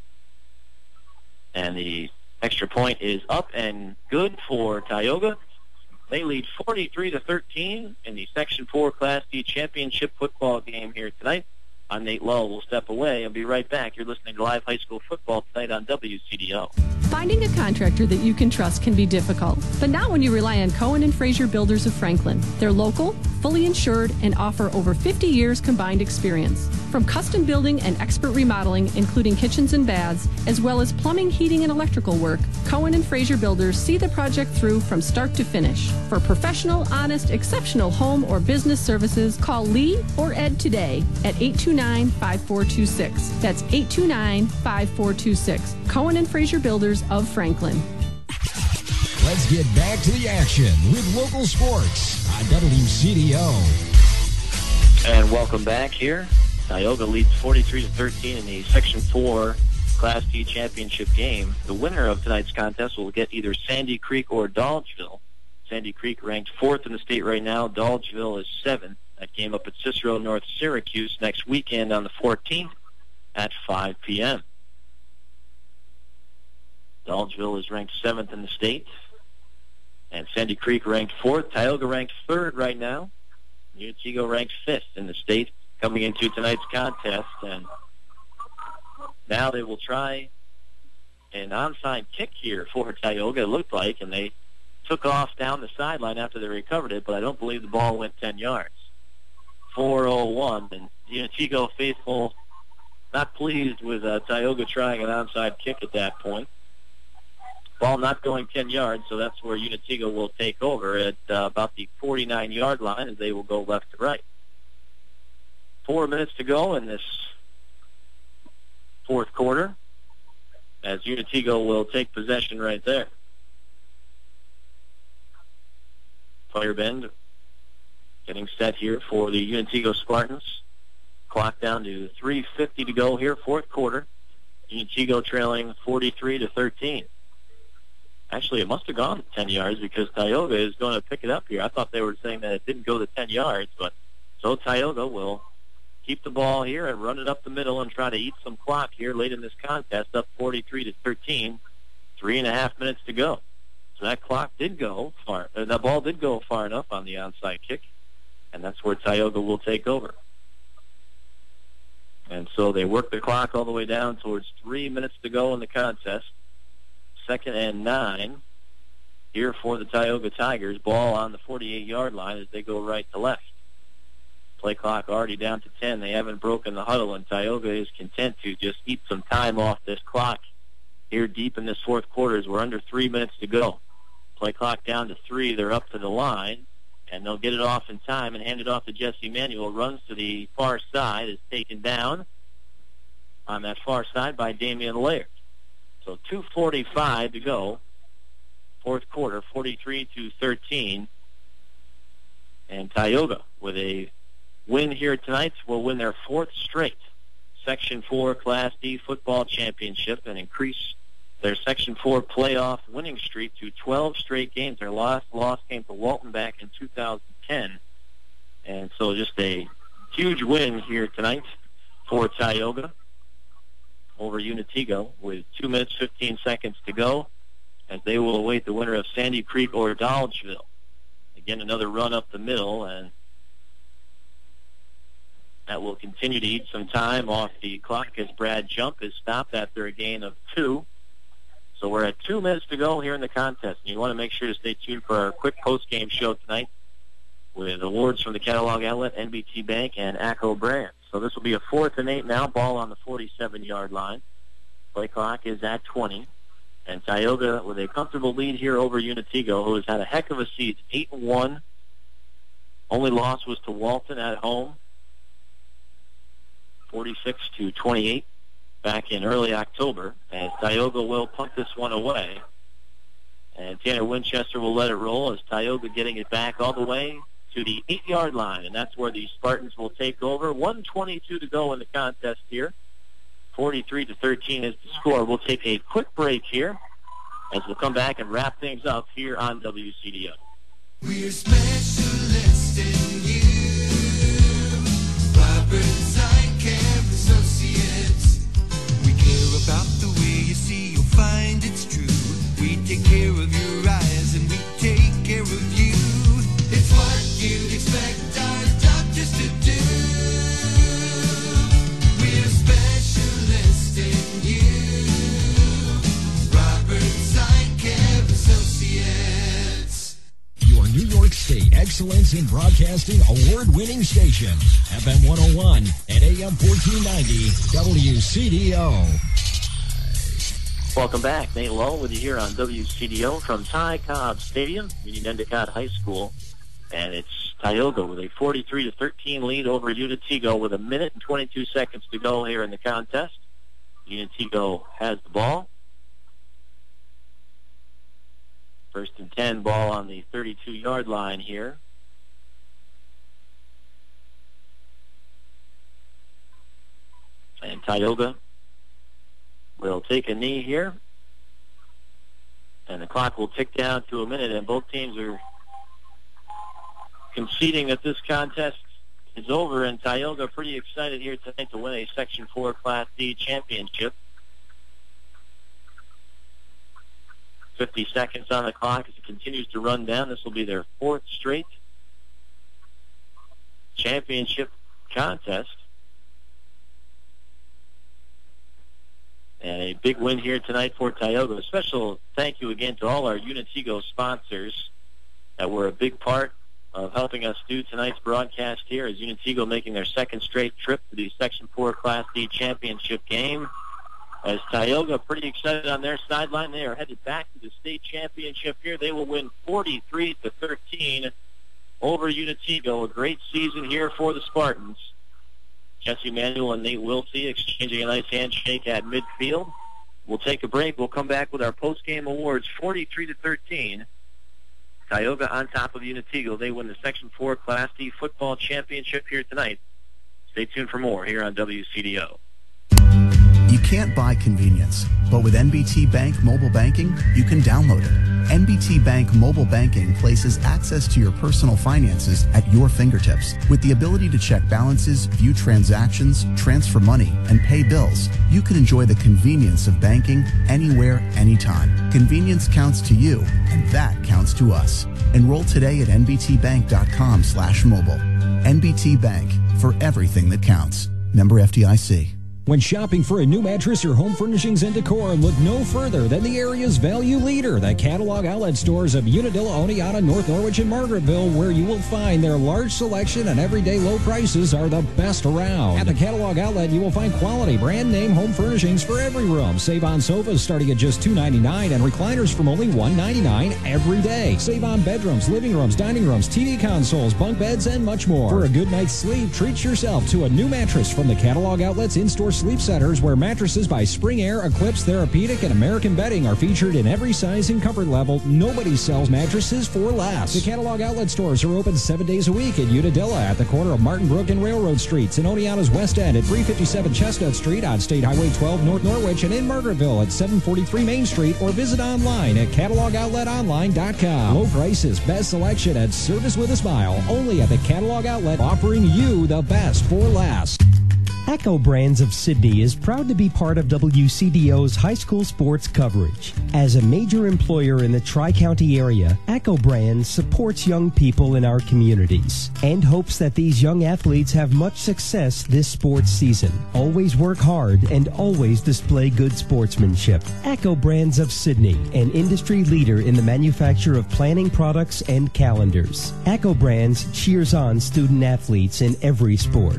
And the extra point is up and good for Tioga. They lead 43-13 in the Section 4 Class D championship football game here tonight I'm Nate Lowe. We'll step away and be right back. You're listening to live high school football tonight on WCDO. Finding a contractor that you can trust can be difficult, but not when you rely on Cohen and Fraser Builders of Franklin. They're local, fully insured, and offer over 50 years combined experience. From custom building and expert remodeling, including kitchens and baths, as well as plumbing, heating, and electrical work, Cohen and Fraser Builders see the project through from start to finish. For professional, honest, exceptional home or business services, call Lee or Ed today at 829-5426. That's 829-5426. Cohen and Fraser Builders of Franklin. Let's get back to the action with local sports on WCDO. And welcome back here. Tioga leads 43-13 in the Section 4 Class D championship game. The winner of tonight's contest will get either Sandy Creek or Dolgeville. Sandy Creek ranked 4th in the state right now. Dolgeville is 7th. That game up at Cicero North Syracuse next weekend on the 14th at 5 p.m. Dolgeville is ranked 7th in the state. And Sandy Creek ranked 4th. Tioga ranked 3rd right now. Unitego ranked 5th in the state coming into tonight's contest. And now they will try an onside kick here for Tioga, it looked like, and they took off down the sideline after they recovered it, but I don't believe the ball went 10 yards. 4:01, and Unitego faithful not pleased with Tioga trying an onside kick at that point. Ball not going 10 yards, so that's where Unitego will take over at about the 49-yard line, as they will go left to right. 4 minutes to go in this fourth quarter, as Unitego will take possession right there. Firebend getting set here for the Unitego Spartans. Clock down to 3:50 to go here, fourth quarter. Unitego trailing 43-13. Actually, it must have gone 10 yards because Tioga is going to pick it up here. I thought they were saying that it didn't go to 10 yards, but so Tioga will keep the ball here and run it up the middle and try to eat some clock here late in this contest, up 43-13. 3.5 minutes to go. So that clock did go far. That ball did go far enough on the onside kick, and that's where Tioga will take over. And so they work the clock all the way down towards 3 minutes to go in the contest. 2nd and 9 here for the Tioga Tigers. Ball on the 48-yard line as they go right to left. Play clock already down to 10. They haven't broken the huddle, and Tioga is content to just eat some time off this clock here deep in this fourth quarter as we're under 3 minutes to go. Play clock down to 3. They're up to the line, and they'll get it off in time and hand it off to Jesse Manuel. Runs to the far side, is taken down on that far side by Damian Laird. So 2:45 to go, fourth quarter, 43-13. And Tioga, with a win here tonight, will win their 4th straight Section 4 Class D football championship and increase their Section 4 playoff winning streak to 12 straight games. Their last loss came to Walton back in 2010. And so just a huge win here tonight for Tioga over Unitego with 2 minutes, 15 seconds to go as they will await the winner of Sandy Creek or Dolgeville. Again, another run up the middle, and that will continue to eat some time off the clock as Brad Jump is stopped after a gain of 2. So we're at 2 minutes to go here in the contest. And you want to make sure to stay tuned for our quick post-game show tonight with awards from the Catalog Outlet, NBT Bank, and ACCO Brands. So this will be a 4th and 8 now, ball on the 47-yard line. Play clock is at 20. And Tioga with a comfortable lead here over Unitego, who has had a heck of a season, 8-1. Only loss was to Walton at home, 46-28 back in early October, as Tioga will punt this one away. And Tanner Winchester will let it roll as Tioga getting it back all the way to the 8-yard line, and that's where the Spartans will take over. 1:22 to go in the contest here. 43-13 is the score. We'll take a quick break here as we'll come back and wrap things up here on WCDO. We're specialists in you. Robert Design Care Associates. We care about the way you see, you'll find it's true. We take care of your eyes and we take care of you. It's what you'd expect our doctors to do. State Excellence in Broadcasting award-winning station, FM 101 and AM 1490 WCDO. Welcome back. Nate Lowe with you here on WCDO from Ty Cobb Stadium, Union Endicott High School. And it's Tioga with a 43-13 lead over Unitigo with 1 minute and 22 seconds to go here in the contest. Unitigo has the ball. First and 10, ball on the 32-yard line here. And Tioga will take a knee here. And the clock will tick down to 1 minute, and both teams are conceding that this contest is over, and Tioga pretty excited here tonight to win a Section 4 Class D championship. 50 seconds on the clock as it continues to run down. This will be their 4th straight championship contest. And a big win here tonight for Tioga. A special thank you again to all our Unitigo sponsors that were a big part of helping us do tonight's broadcast here, as Unitigo making their 2nd straight trip to the Section 4 Class D championship game. As Tioga pretty excited on their sideline, they are headed back to the state championship here. They will win 43-13 over Unitigo. A great season here for the Spartans. Jesse Manuel and Nate Wilsey exchanging a nice handshake at midfield. We'll take a break. We'll come back with our post-game awards. 43-13. Tioga on top of Unitigo. They win the Section 4 Class D football championship here tonight. Stay tuned for more here on WCDO. You can't buy convenience, but with NBT Bank mobile banking, you can download it. NBT Bank mobile banking places access to your personal finances at your fingertips. With the ability to check balances, view transactions, transfer money, and pay bills, you can enjoy the convenience of banking anywhere, anytime. Convenience counts to you, and that counts to us. Enroll today at nbtbank.com/mobile. NBT Bank, for everything that counts. Member FDIC. When shopping for a new mattress or home furnishings and decor, look no further than the area's value leader, the catalog outlet stores of Unadilla, Oneonta, North Norwich, and Margaretville, where you will find their large selection and everyday low prices are the best around. At the catalog outlet, you will find quality brand name home furnishings for every room. Save on sofas starting at just $2.99 and recliners from only $1.99 every day. Save on bedrooms, living rooms, dining rooms, TV consoles, bunk beds, and much more. For a good night's sleep, treat yourself to a new mattress from the catalog outlet's in-store sleep centers, where mattresses by Spring Air, Eclipse, Therapeutic, and American Bedding are featured in every size and comfort level. Nobody sells mattresses for less. The catalog outlet stores are open 7 days a week in Unadilla at the corner of Martin Brook and Railroad Streets, in Oneonta's West End at 357 Chestnut Street on State Highway 12 North Norwich, and in Margaretville at 743 Main Street, or visit online at catalogoutletonline.com. Low prices, best selection, and service with a smile. Only at the catalog outlet, offering you the best for less. Echo Brands of Sydney is proud to be part of WCDO's high school sports coverage. As a major employer in the Tri-County area, Echo Brands supports young people in our communities and hopes that these young athletes have much success this sports season. Always work hard and always display good sportsmanship. Echo Brands of Sydney, an industry leader in the manufacture of planning products and calendars. Echo Brands cheers on student athletes in every sport.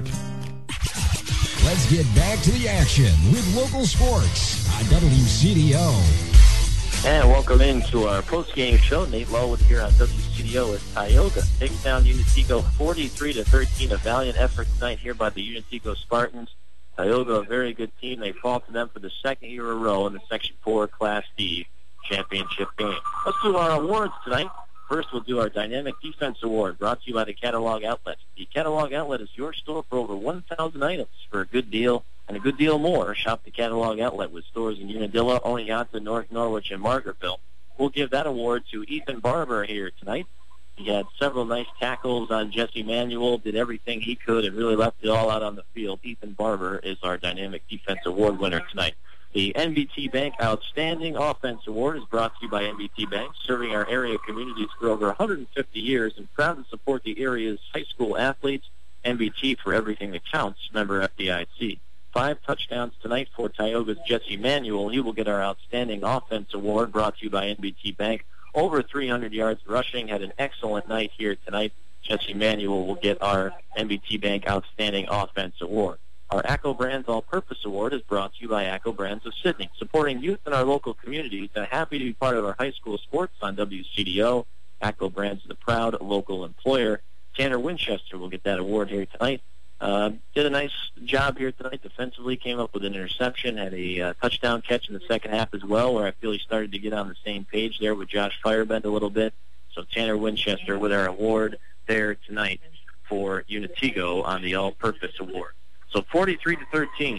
Let's get back to the action with local sports on WCDO. And welcome into our post-game show. Nate Lowe here on WCDO as Tioga takes down Unitigo 43-13. A valiant effort tonight here by the Unitigo Spartans. Tioga, a very good team. They fall to them for the 2nd year in a row in the Section 4 Class D championship game. Let's do our awards tonight. First, we'll do our Dynamic Defense Award, brought to you by the Catalog Outlet. The Catalog Outlet is your store for over 1,000 items for a good deal and a good deal more. Shop the Catalog Outlet with stores in Unadilla, Oneonta, North Norwich, and Margaretville. We'll give that award to Ethan Barber here tonight. He had several nice tackles on Jesse Manuel, did everything he could, and really left it all out on the field. Ethan Barber is our Dynamic Defense Award winner tonight. The NBT Bank Outstanding Offense Award is brought to you by NBT Bank, serving our area communities for over 150 years and proud to support the area's high school athletes. NBT, for everything that counts. Member FDIC. 5 touchdowns tonight for Tioga's Jesse Manuel. He will get our Outstanding Offense Award, brought to you by NBT Bank. over 300 yards rushing, had an excellent night here tonight. Jesse Manuel will get our NBT Bank Outstanding Offense Award. Our ACCO Brands All-Purpose Award is brought to you by ACCO Brands of Sydney, supporting youth in our local communities and happy to be part of our high school sports on WCDO. ACCO Brands is a proud local employer. Tanner Winchester will get that award here tonight. Did a nice job here tonight defensively, came up with an interception, had a touchdown catch in the second half as well, where I feel he started to get on the same page there with Josh Firebend a little bit. So Tanner Winchester with our award there tonight for Unitigo on the All-Purpose Award. So 43-13,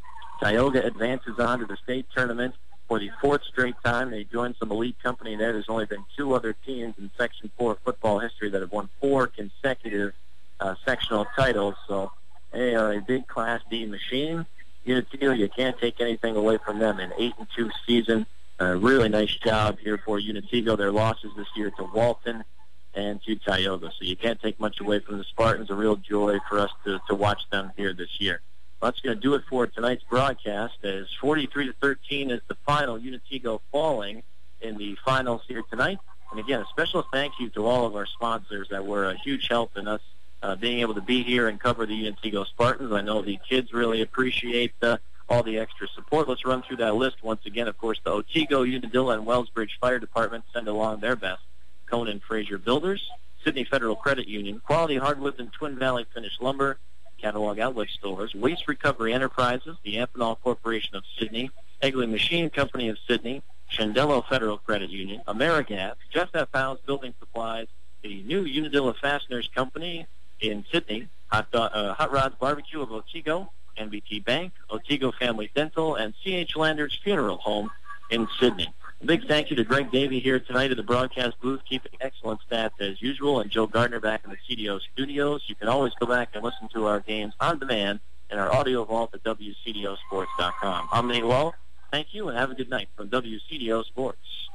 Tioga advances on to the state tournament for the fourth straight time. They joined some elite company there. There's only been two other teams in Section 4 football history that have won 4 consecutive sectional titles. So they are a big Class D machine. Unitigo, you can't take anything away from them. An 8-2 season. Really nice job here for Unitigo. Their losses this year to Walton and to Tioga. So you can't take much away from the Spartans. A real joy for us to watch them here this year. Well, that's going to do it for tonight's broadcast, as 43-13 is the final. Unitigo falling in the finals here tonight. And again, a special thank you to all of our sponsors that were a huge help in us being able to be here and cover the Unitigo Spartans. I know the kids really appreciate all the extra support. Let's run through that list once again. Of course, the Otsego, Unadilla, and Wellsbridge Fire Department send along their best. Conan Fraser Builders, Sydney Federal Credit Union, Quality Hardwoods and Twin Valley Finished Lumber, Catalog Outlet Stores, Waste Recovery Enterprises, the Amphenol Corporation of Sydney, Egley Machine Company of Sydney, Shandello Federal Credit Union, AmeriGas, Jeff F. House Building Supplies, the new Unadilla Fasteners Company in Sydney, Hot Rods Barbecue of Otsego, NBT Bank, Otsego Family Dental, and C.H. Landers Funeral Home in Sydney. A big thank you to Greg Davey here tonight at the broadcast booth, keeping excellent stats as usual, and Joe Gardner back in the CDO studios. You can always go back and listen to our games on demand in our audio vault at WCDOsports.com. I'm Nate Wall. Thank you, and have a good night from WCDO Sports.